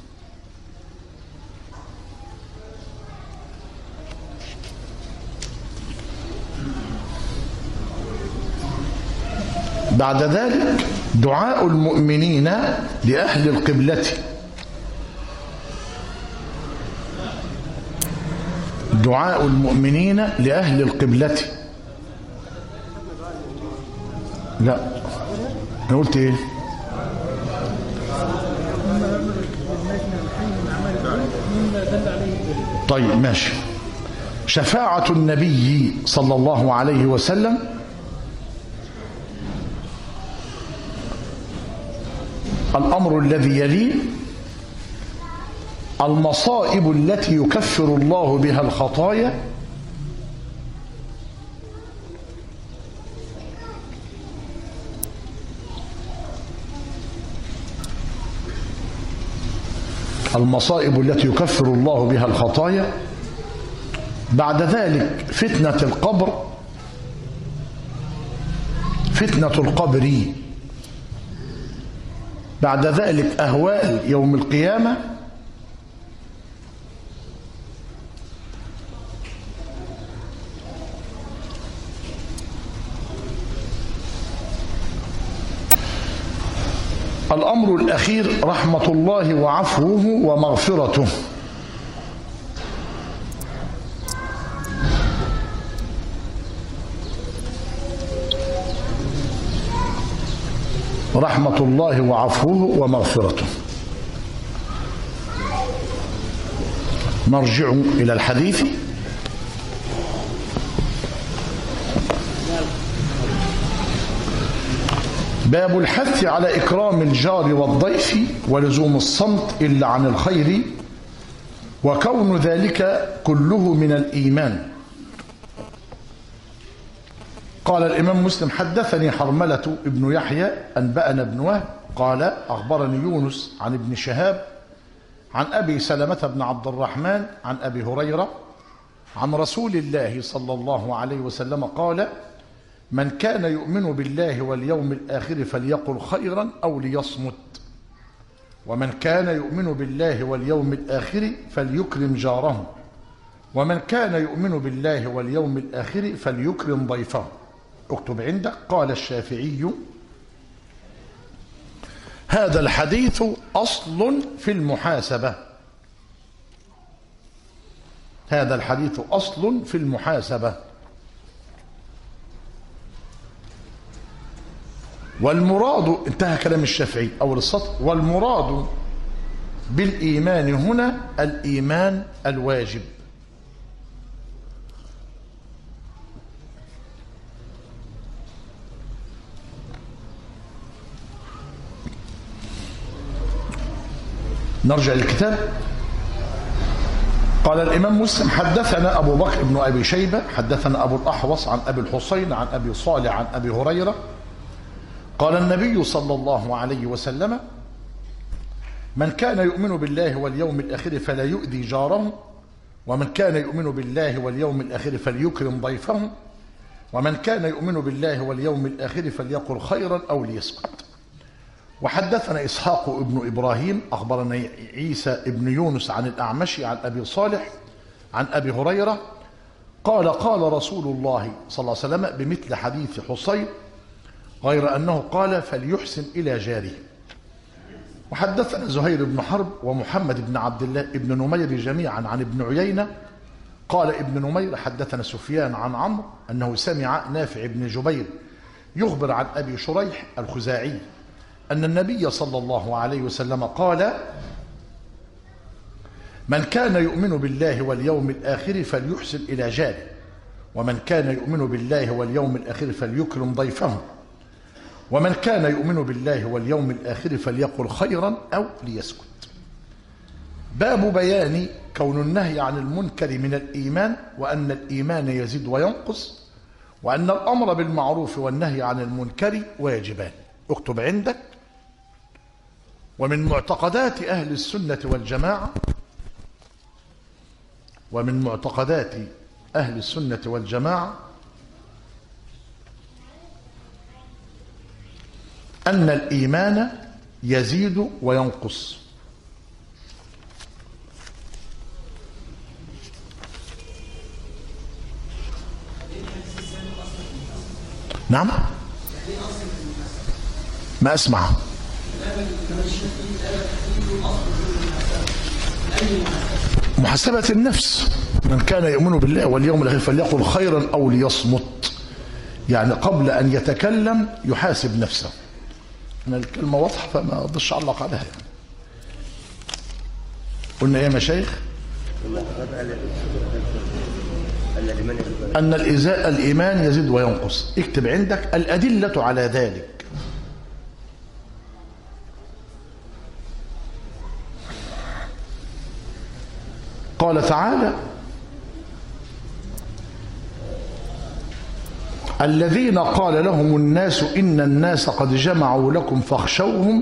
بعد ذلك دعاء المؤمنين لأهل القبلة، دعاء المؤمنين لأهل القبلة. لا أنا قلت إيه؟ طيب ماشي. شفاعة النبي صلى الله عليه وسلم، الأمر الذي يليه المصائب التي يكفر الله بها الخطايا، المصائب التي يكفر الله بها الخطايا. بعد ذلك فتنة القبر، فتنة القبر. بعد ذلك أهوال يوم القيامة. الأمر الأخير رحمة الله وعفوه ومغفرته. رحمة الله وعفوه ومغفرته. نرجع إلى الحديث. باب الحث على إكرام الجار والضيف ولزوم الصمت إلا عن الخير، وكون ذلك كله من الإيمان. قال الإمام مسلم: حدثني حرملة ابن يحيى أنبأنا ابن وهب قال أخبرني يونس عن ابن شهاب عن أبي سلمة بن عبد الرحمن عن أبي هريرة عن رسول الله صلى الله عليه وسلم قال: من كان يؤمن بالله واليوم الآخر فليقل خيرا أو ليصمت، ومن كان يؤمن بالله واليوم الآخر فليكرم جاره، ومن كان يؤمن بالله واليوم الآخر فليكرم ضيفه. اكتب عندك. قال الشافعي: هذا الحديث أصل في المحاسبة. هذا الحديث أصل في المحاسبة. والمراد، انتهى كلام الشافعي أول السطر، والمراد بالإيمان هنا الإيمان الواجب. نرجع للكتاب. قال الإمام مسلم: حدثنا أبو بكر بن أبي شيبة حدثنا أبو الأحوص عن أبي الحسين عن أبي صالح عن أبي هريرة قال النبي صلى الله عليه وسلم: من كان يؤمن بالله واليوم الآخر فلا يؤذي جاره، ومن كان يؤمن بالله واليوم الآخر فليكرم ضيفه، ومن كان يؤمن بالله واليوم الآخر فليقل خيرا أو ليسكت. وحدثنا إسحاق ابن إبراهيم أخبرنا عيسى ابن يونس عن الأعمش عن أبي صالح عن أبي هريرة قال: قال رسول الله صلى الله عليه وسلم بمثل حديث حصين: غير أنه قال فليحسن إلى جاره. وحدثنا زهير بن حرب ومحمد بن عبد الله بن نمير جميعا عن ابن عيينة قال ابن نمير حدثنا سفيان عن عمرو أنه سمع نافع بن جبير يخبر عن أبي شريح الخزاعي أن النبي صلى الله عليه وسلم قال من كان يؤمن بالله واليوم الآخر فليحسن إلى جاره، ومن كان يؤمن بالله واليوم الآخر فليكرم ضيفه، ومن كان يؤمن بالله واليوم الآخر فليقل خيرا أو ليسكت. باب بيان كون النهي عن المنكر من الإيمان، وأن الإيمان يزيد وينقص، وأن الأمر بالمعروف والنهي عن المنكر واجبان. اكتب عندك: ومن معتقدات أهل السنة والجماعة، ومن معتقدات أهل السنة والجماعة أن الإيمان يزيد وينقص. نعم، ما أسمع. محاسبة النفس، من كان يؤمن بالله واليوم الآخر فليقل خيرا أو ليصمت، يعني قبل أن يتكلم يحاسب نفسه. أنا الكلمة واضحة فما أقدرش أعلق عليها يعني. قلنا إيه يا مشايخ؟ أن الإيمان يزيد وينقص. اكتب عندك الأدلة على ذلك. قال تعالى: الذين قال لهم الناس إن الناس قد جمعوا لكم فاخشوهم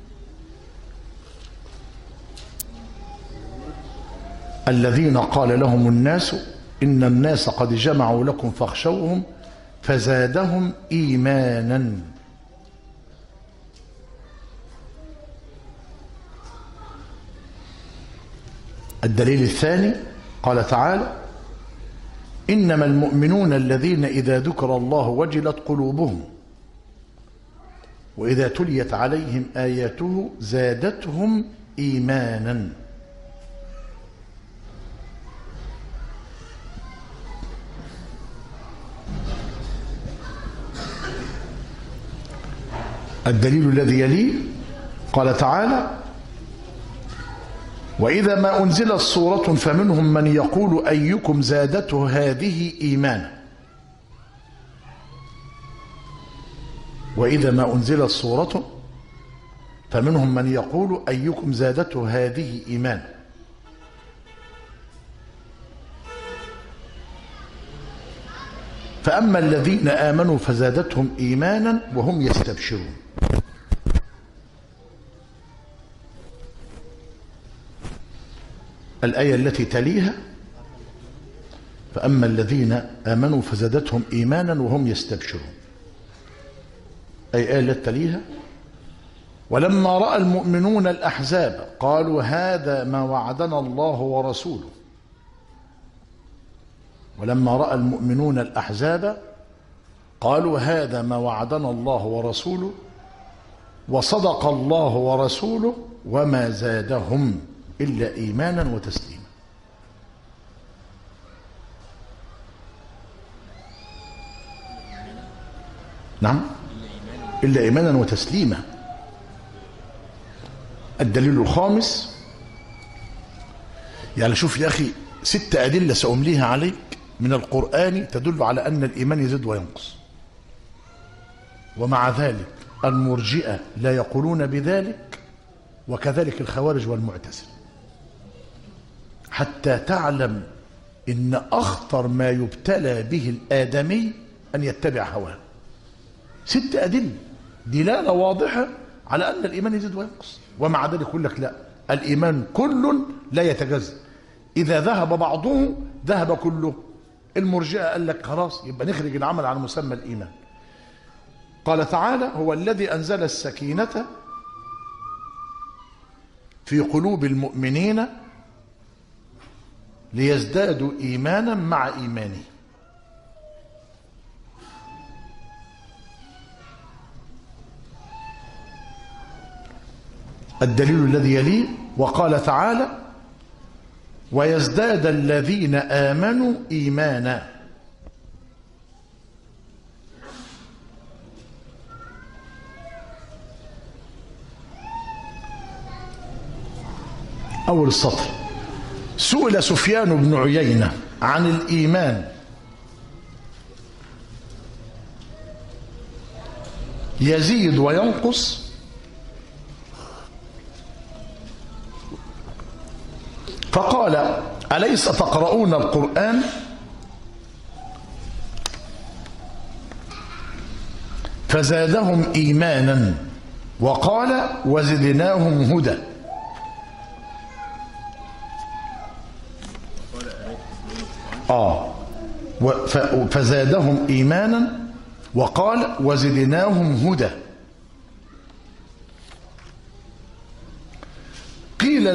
الذين قال لهم الناس إن الناس قد جمعوا لكم فاخشوهم فزادهم إيمانا. الدليل الثاني قال تعالى: إنما المؤمنون الذين إذا ذكر الله وجلت قلوبهم وإذا تليت عليهم آياته زادتهم إيمانا. الدليل الذي يليه قال تعالى: وإذا ما أنزلت سورة فمنهم من يقول أيكم زادته هذه إيمانا. وإذا ما أنزلت سورة فمنهم من يقول أيكم زادته هذه إيمانا. فأما الذين آمنوا فزادتهم إيمانا وهم يستبشرون. الآية التي تليها: فأما الذين آمنوا فزادتهم إيمانا وهم يستبشرون. أي آية التي تليها: ولما رأى المؤمنون الأحزاب قالوا هذا ما وعدنا الله ورسوله. ولما رأى المؤمنون الأحزاب قالوا هذا ما وعدنا الله ورسوله وصدق الله ورسوله وما زادهم إلا إيمانا وتسليما. نعم، إلا إيمانا وتسليما. الدليل الخامس، يعني شوف يا أخي 6 أدلة سأمليها عليك من القرآن تدل على أن الإيمان يزيد وينقص، ومع ذلك المرجئة لا يقولون بذلك، وكذلك الخوارج والمعتزلة، حتى تعلم إن أخطر ما يبتلى به الآدمي أن يتبع هواه. 6 أدلة دلالة واضحة على أن الإيمان يزيد وينقص، ومع ذلك يقول لك لا، الإيمان كل لا يتجزأ، إذا ذهب بعضه ذهب كله. المرجئة قال لك خلاص يبقى نخرج العمل عن مسمى الإيمان. قال تعالى: هو الذي أنزل السكينة في قلوب المؤمنين ليزدادوا إيمانا مع إيمانه. الدليل الذي يليه: وقال تعالى: ويزداد الذين آمنوا إيمانا. أول السطر: سئل سفيان بن عيينة عن الإيمان يزيد وينقص، فقال: أليس تقرؤون القرآن؟ فزادهم إيمانا، وقال: وزدناهم هدى. فزادهم إيمانا وقال: وزدناهم هدى. قيل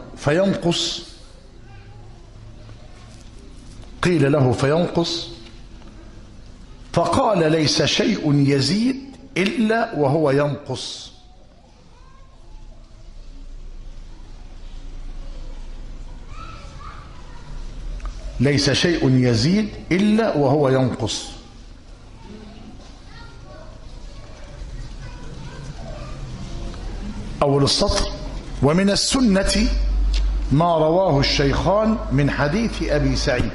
له فينقص، فقال: ليس شيء يزيد إلا وهو ينقص. ليس شيء يزيد إلا وهو ينقص. أول السطر: ومن السنة ما رواه الشيخان من حديث أبي سعيد.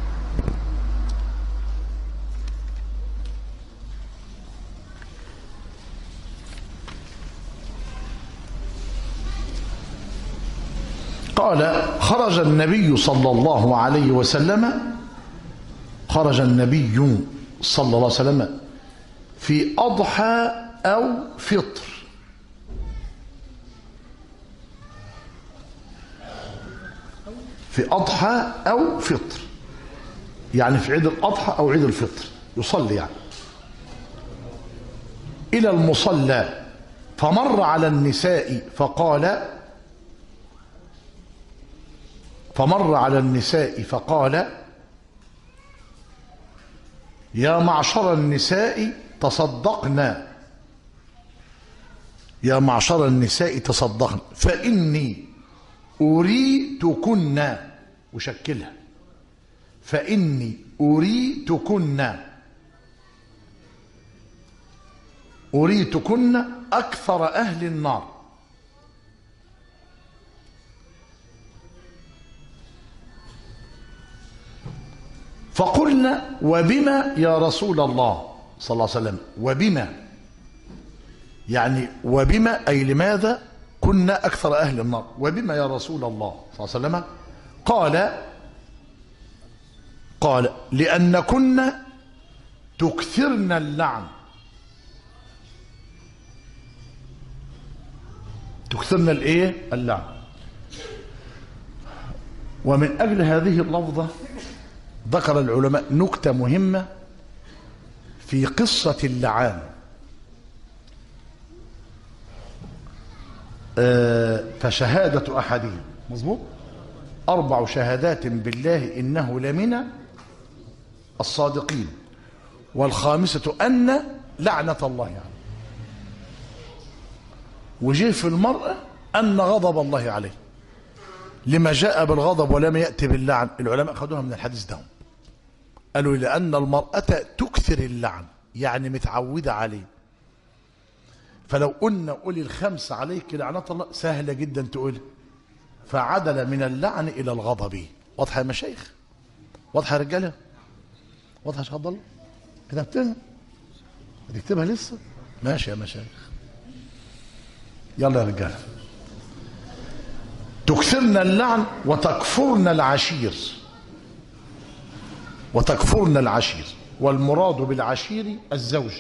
قال: خرج النبي صلى الله عليه وسلم في أضحى أو فطر. في أضحى أو فطر، يعني في عيد الأضحى أو عيد الفطر يصلي يعني. إلى المصلى فمر على النساء فقال: يا معشر النساء تصدقن فإني أريتكن، وشكلها، فإني أريتكن أكثر أهل النار. فقلنا: وبما يا رسول الله صلى الله عليه وسلم؟ وبما يعني وبما أي لماذا كنا أكثر أهل النار؟ وبما يا رسول الله صلى الله عليه وسلم؟ قال: لأن كنا تكثرن اللعن. تكثرن الايه؟ اللعن. ومن أجل هذه اللفظة ذكر العلماء نكتة مهمة في قصة اللعان. فشهادة أحدهم مظبوط 4 شهادات بالله إنه لمن الصادقين، والخامسة أن لعنة الله يعني. وجه في المرأة أن غضب الله عليه، لما جاء بالغضب ولم يأتي باللعن. العلماء أخذوها من الحديث ده، قالوا لأن المرأة تكثر اللعن، يعني متعودة عليه. فلو قلنا قولي ال5 عليك لعنة الله سهلة جدا تقول، فعدل من اللعن إلى الغضب. واضحة يا مشايخ؟ واضحة يا رجالة؟ واضحة يا شيخ عبد الله؟ كتبتها؟ هتكتبها لسه؟ ماشي يا مشايخ، يلا يا رجالة. تكثرن اللعن وتكفرن العشير، والمراد بالعشير الزوج.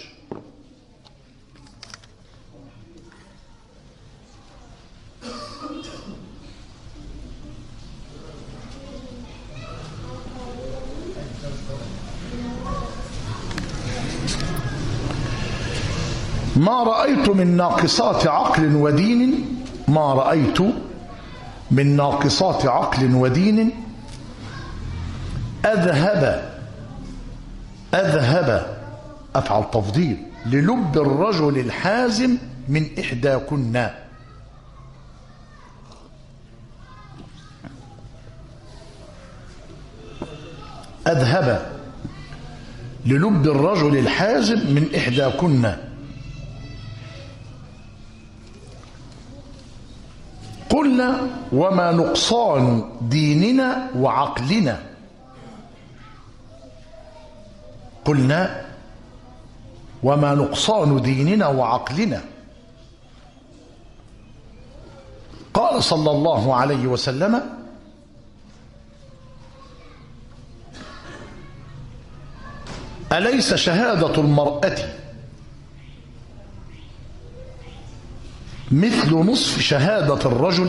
ما رأيت من ناقصات عقل ودين أذهب أفعل تفضيل للب الرجل الحازم من إحداكن. أذهب للب الرجل الحازم من إحداكن. قلنا وما نقصان ديننا وعقلنا. قلنا وما نقصان ديننا وعقلنا. قال صلى الله عليه وسلم أليس شهادة المرأة مثل نصف شهادة الرجل؟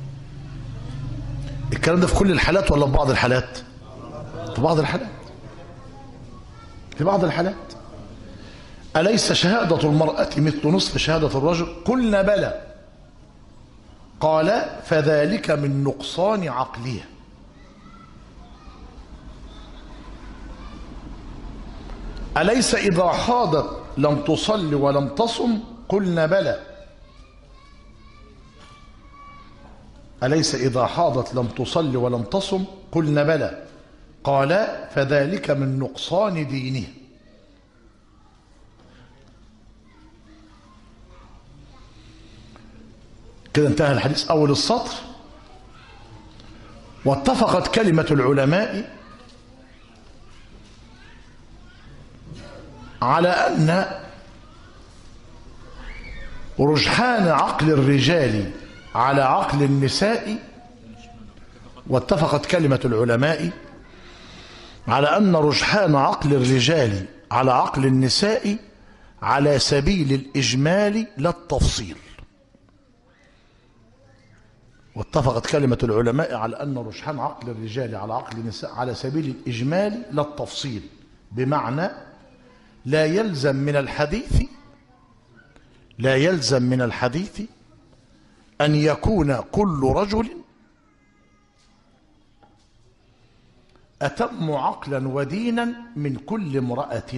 الكلام ده في كل الحالات ولا في بعض الحالات؟ في بعض الحالات. في بعض الحالات. أليس شهادة المرأة مثل نصف شهادة الرجل؟ قلنا بلى. قال فذلك من نقصان عقلها. أليس إذا حاضت لم تصل ولم تصم؟ قلنا بلى. أليس إذا حاضت لم تصل ولم تصم؟ قلنا بلى. قال فذلك من نقصان دينه. كده انتهى الحديث أول السطر. واتفقت كلمة العلماء على أن رجحان عقل الرجال على عقل النساء. واتفقت كلمة العلماء على أن رجحان عقل الرجال على عقل النساء على سبيل الإجمال لا التفصيل. واتفقت كلمة العلماء على أن رجحان عقل الرجال على عقل النساء على سبيل الإجمال لا التفصيل، بمعنى لا يلزم من الحديث أن يكون كل رجل أتم عقلا ودينا من كل امرأة.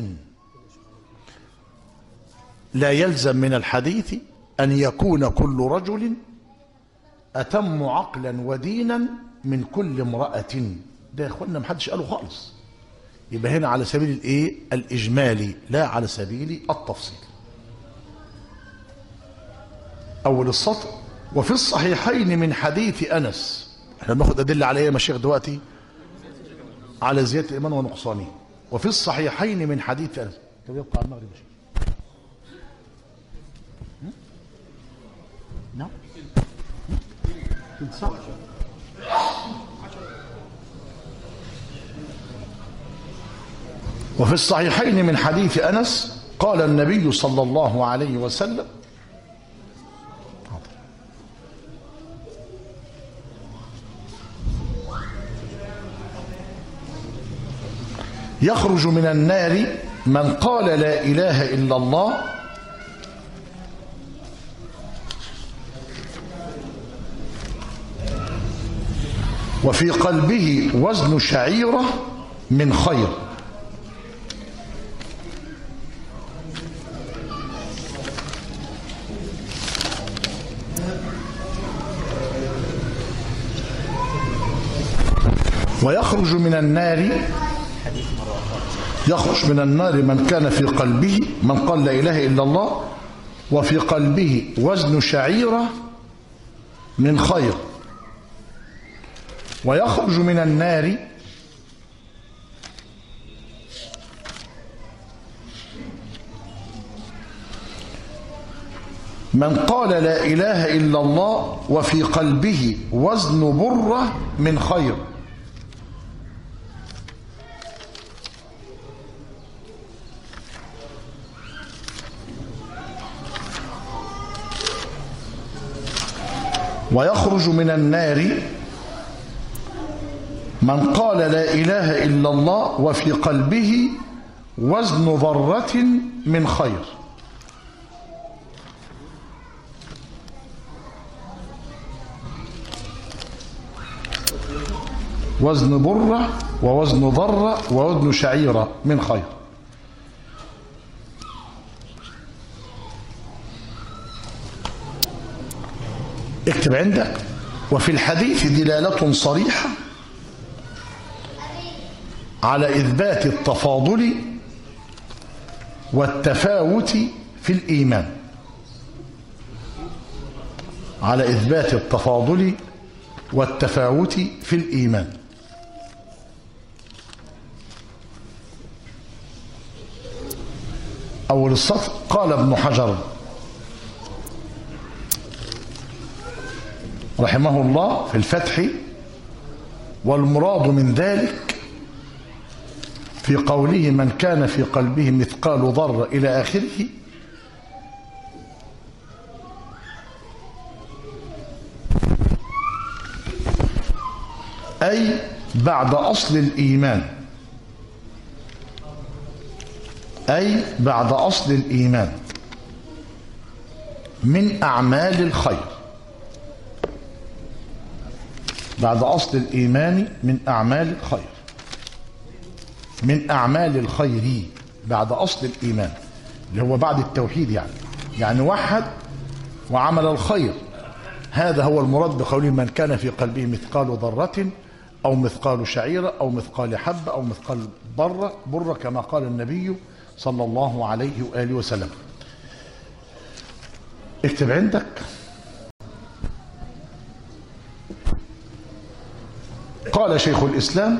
لا يلزم من الحديث أن يكون كل رجل أتم عقلا ودينا من كل امرأة. ده يا اخوانا محدش قاله خالص. يبقى هنا على سبيل الايه؟ الإجمالي لا على سبيل التفصيل. أول السطر. وفي الصحيحين من حديث أنس. احنا بناخد أدلة على ايه يا مشايخ دلوقتي؟ على زيادة الإيمان ونقصانه. وفي الصحيحين من حديث أنس. طب يبقى على المغرب يا شيخ. نعم. وفي الصحيحين من حديث أنس قال النبي صلى الله عليه وسلم يخرج من النار من قال لا إله إلا الله وفي قلبه وزن شعيرة من خير. ويخرج من النار من كان في قلبه من قال لا إله إلا الله وفي قلبه وزن شعيرة من خير. ويخرج من النار من قال لا إله إلا الله وفي قلبه وزن برة من خير. ويخرج من النار من قال لا إله إلا الله وفي قلبه وزن ذرة من خير. وزن برة ووزن ذرة ووزن شعيرة من خير. اكتب عندك. وفي الحديث دلالة صريحة على إثبات التفاضل والتفاوت في الإيمان، على إثبات التفاضل والتفاوت في الإيمان. أول السطر قال ابن حجر رحمه الله في الفتح: والمراد من ذلك في قوله من كان في قلبه مثقال ذرة إلى آخره أي بعد أصل الإيمان، أي بعد أصل الإيمان من أعمال الخير، بعد أصل الإيمان من أعمال الخير، من أعمال الخير بعد أصل الإيمان اللي هو بعد التوحيد، يعني وحد وعمل الخير. هذا هو المراد بقوله من كان في قلبه مثقال ذرة أو مثقال شعيرة أو مثقال حبة أو مثقال برة كما قال النبي صلى الله عليه وآله وسلم. اكتب عندك: قال شيخ الإسلام: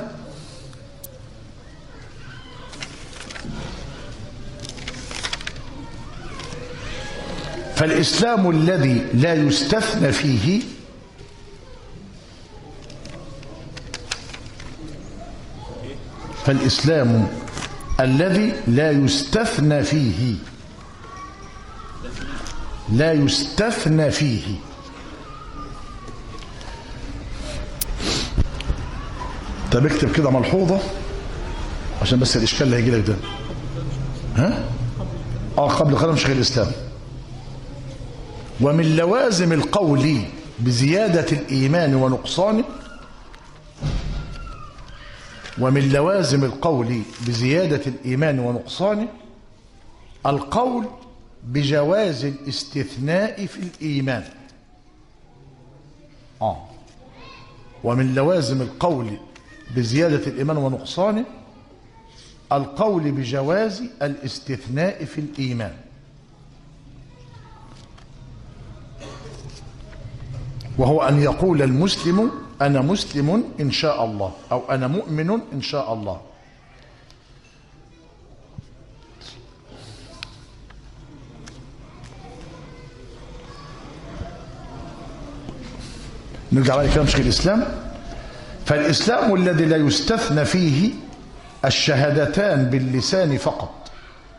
فالإسلام الذي لا يستثنى فيه فالإسلام الذي لا يستثنى فيه، لا يستثنى فيه. طب اكتب كده ملحوظة عشان بس الإشكال اللي هيجي لك ده. قبل كلام شيخ الإسلام: ومن لوازم القول بزيادة الإيمان ونقصانه، ومن لوازم القول بزيادة الإيمان ونقصانه القول بجواز الاستثناء في الإيمان. ومن لوازم القول بزيادة الإيمان ونقصانه القول بجواز الاستثناء في الإيمان. وهو أن يقول المسلم أنا مسلم إن شاء الله، أو أنا مؤمن إن شاء الله. نرجع بقى لكلام شيخ الإسلام: فالإسلام الذي لا يستثنى فيه الشهادتان باللسان فقط.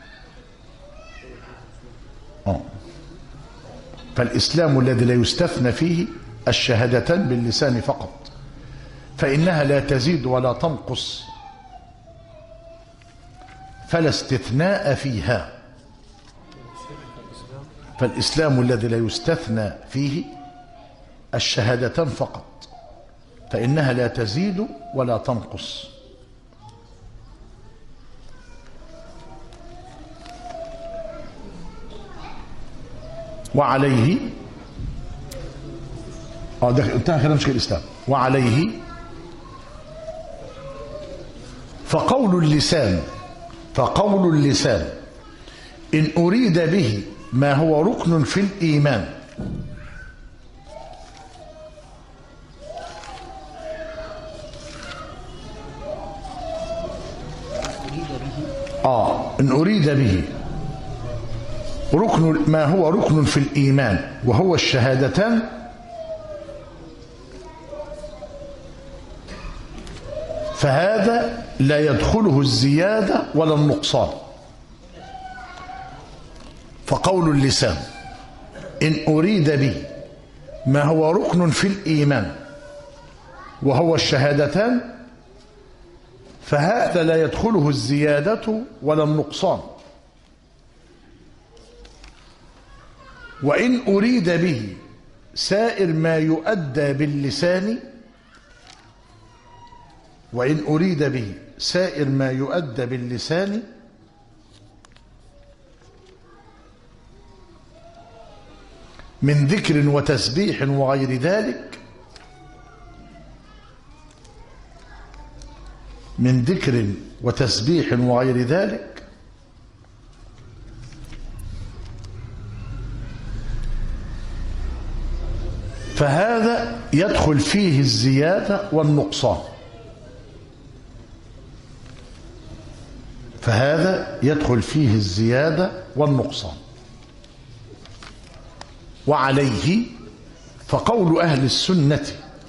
فالإسلام الذي لا يستثنى فيه الشهادتان باللسان فقط فإنها لا تزيد ولا تنقص، فلا استثناء فيها. فالإسلام الذي لا يستثنى فيه الشهادتان فقط فإنها لا تزيد ولا تنقص. وعليه ده انتهى كلام شيخ الإسلام. وعليه فقول اللسان إن أريد به ما هو ركن في الإيمان إن أريد به ركن ما هو ركن في الإيمان وهو الشهادتان فهذا لا يدخله الزيادة ولا النقصان. فقول اللسان إن أريد به ما هو ركن في الإيمان وهو الشهادتان فهذا لا يدخله الزيادة ولا النقصان. وإن أريد به سائر ما يؤدى باللسان وإن أريد به سائر ما يؤدى باللسان من ذكر وتسبيح وغير ذلك من ذكر وتسبيح وغير ذلك فهذا يدخل فيه الزيادة والنقصان، فهذا يدخل فيه الزيادة والنقصان. وعليه فقول أهل السنة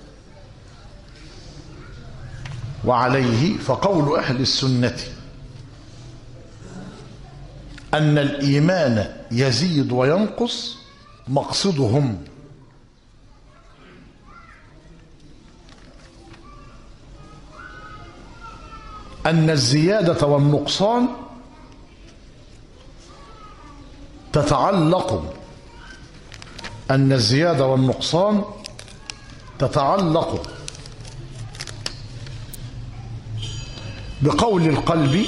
أن الإيمان يزيد وينقص مقصدهم أن الزيادة والنقصان تتعلق بقول القلب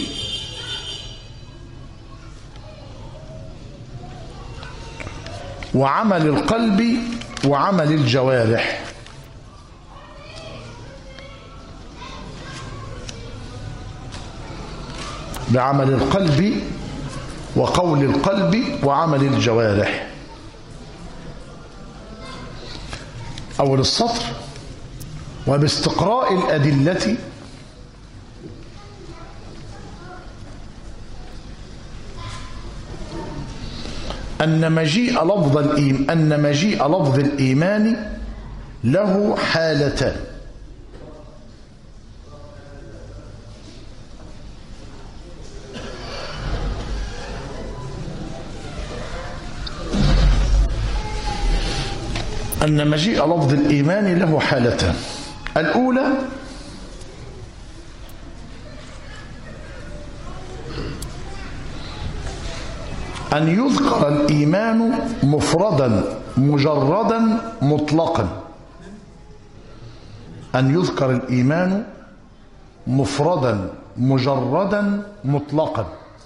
وعمل القلب وعمل الجوارح. بعمل القلب وقول القلب وعمل الجوارح. أول السطر: وباستقراء الأدلة أن مجيء لفظ الإيمان له حالتان. أن مجيء لفظ الإيمان له حالتان: الأولى أن يذكر الإيمان مفردا مجردا مطلقا. أن يذكر الإيمان مفردا مجردا مطلقا.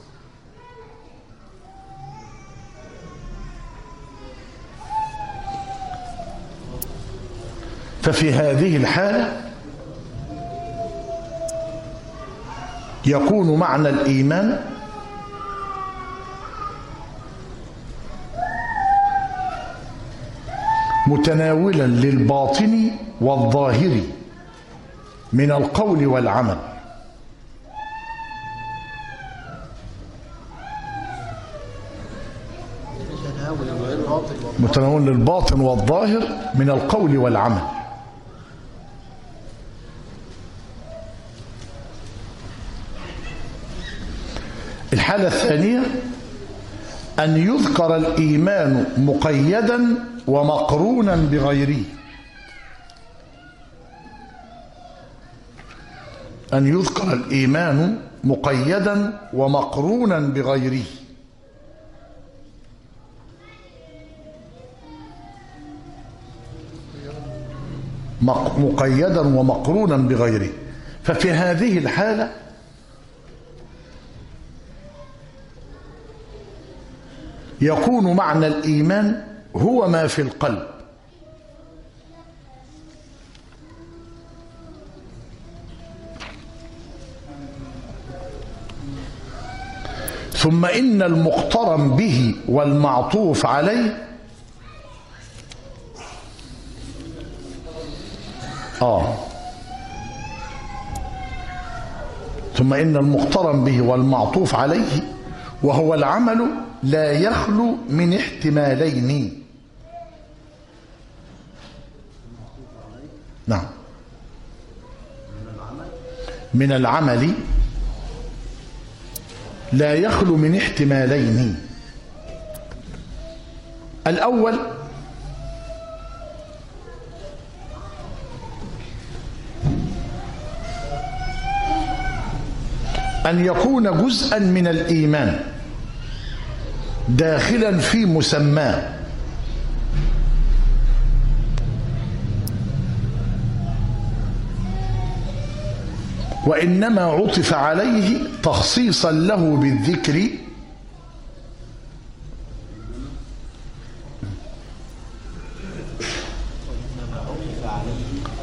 ففي هذه الحالة يكون معنى الإيمان متناولا للباطن والظاهر من القول والعمل. متناول للباطن والظاهر من القول والعمل. الحالة الثانية أن يذكر الإيمان مقيدا ومقرونا بغيره. أن يذكر الإيمان مقيدا ومقرونا بغيره. مقيدا ومقرونا بغيره. ففي هذه الحالة يكون معنى الإيمان هو ما في القلب، ثم إن المقترن به والمعطوف عليه ثم إن المقترن به والمعطوف عليه وهو العمل لا يخلو من احتمالين. نعم، من العمل لا يخلو من احتمالين. الأول أن يكون جزءا من الإيمان داخلا في مسماه، وإنما عطف عليه تخصيصا له بالذكر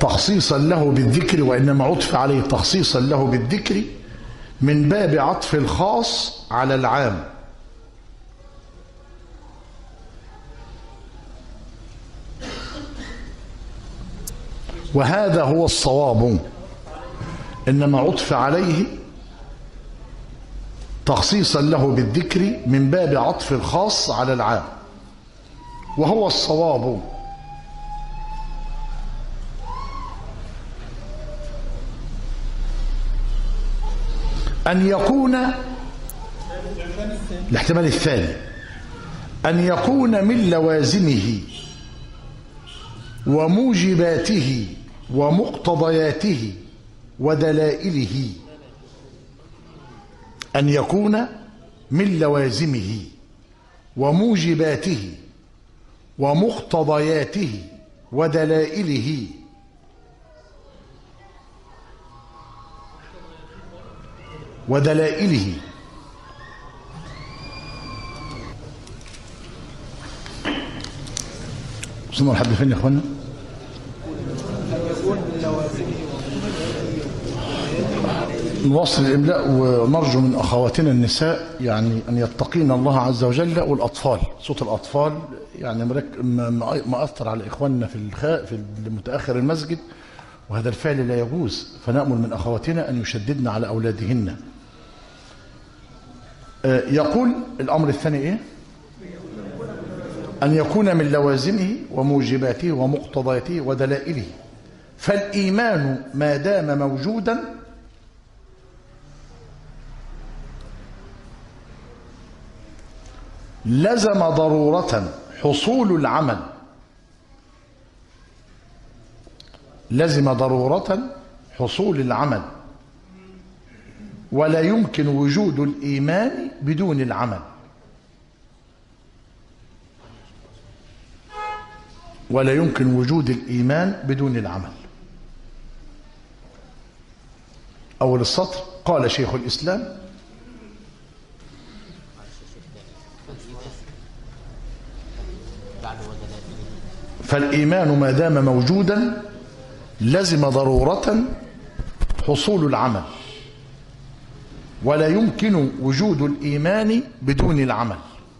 تخصيصا له بالذكر، وإنما عطف عليه تخصيصا له بالذكر من باب عطف الخاص على العام. وهذا هو الصواب، إنما عطف عليه تخصيصا له بالذكر من باب عطف الخاص على العام، وهو الصواب. أن يكون الاحتمال الثاني أن يكون من لوازمه وموجباته ومقتضياته ودلائله، أن يكون من لوازمه وموجباته ومقتضياته ودلائله وصلنا لحد فين يا اخوانا؟ نواصل الإملاء، ونرجو من أخواتنا النساء يعني أن يتقين الله عز وجل، والأطفال صوت الأطفال يعني مأثر على إخواننا في متأخر المسجد، وهذا الفعل لا يجوز، فنأمل من أخواتنا أن يشددن على أولادهن. يقول الأمر الثاني إيه؟ أن يكون من لوازمه وموجباته ومقتضياته ودلائله. فالإيمان ما دام موجودا لزم ضرورة حصول العمل، لزم ضرورة حصول العمل، ولا يمكن وجود الإيمان بدون العمل، ولا يمكن وجود الإيمان بدون العمل. أول السطر قال شيخ الإسلام: فالإيمان ما دام موجودا لزم ضرورة حصول العمل، ولا يمكن وجود الإيمان بدون العمل،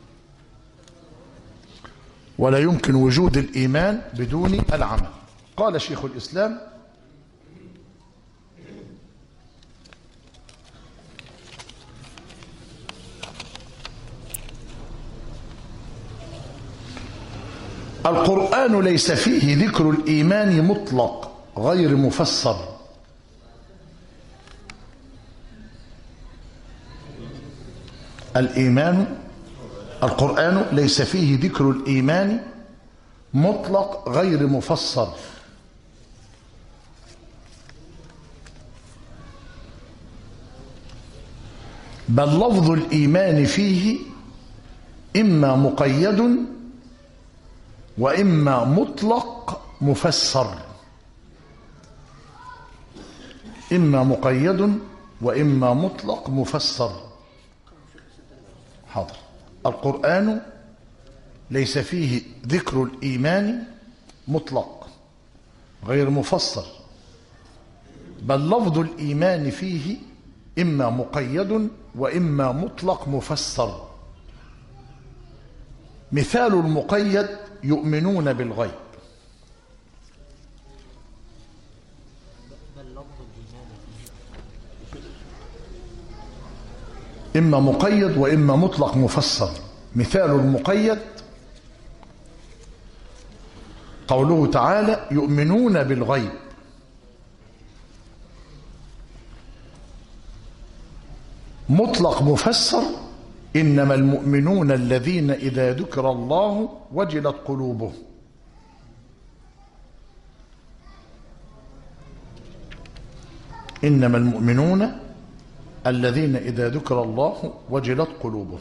ولا يمكن وجود الإيمان بدون العمل. قال شيخ الإسلام: القرآن ليس فيه ذكر الإيمان مطلق غير مفسر. القرآن ليس فيه ذكر الإيمان مطلق غير مفسر، بل لفظ الإيمان فيه إما مقيد وإما مطلق مفسر، إما مقيد وإما مطلق مفسر. حاضر. القرآن ليس فيه ذكر الإيمان مطلق غير مفسر، بل لفظ الإيمان فيه إما مقيد وإما مطلق مفسر. مثال المقيد: يؤمنون بالغيب. إما مقيد وإما مطلق مفسر. مثال المقيد قوله تعالى: يؤمنون بالغيب. مطلق مفسر: إنما المؤمنون الذين إذا ذكر الله وجلت قلوبهم. إنما المؤمنون الذين إذا ذكر الله وجلت قلوبهم.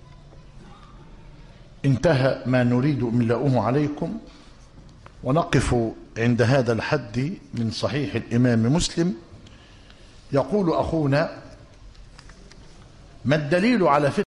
انتهى ما نريد إملاؤه عليكم، ونقف عند هذا الحد من صحيح الإمام مسلم. يقول أخونا: ما الدليل على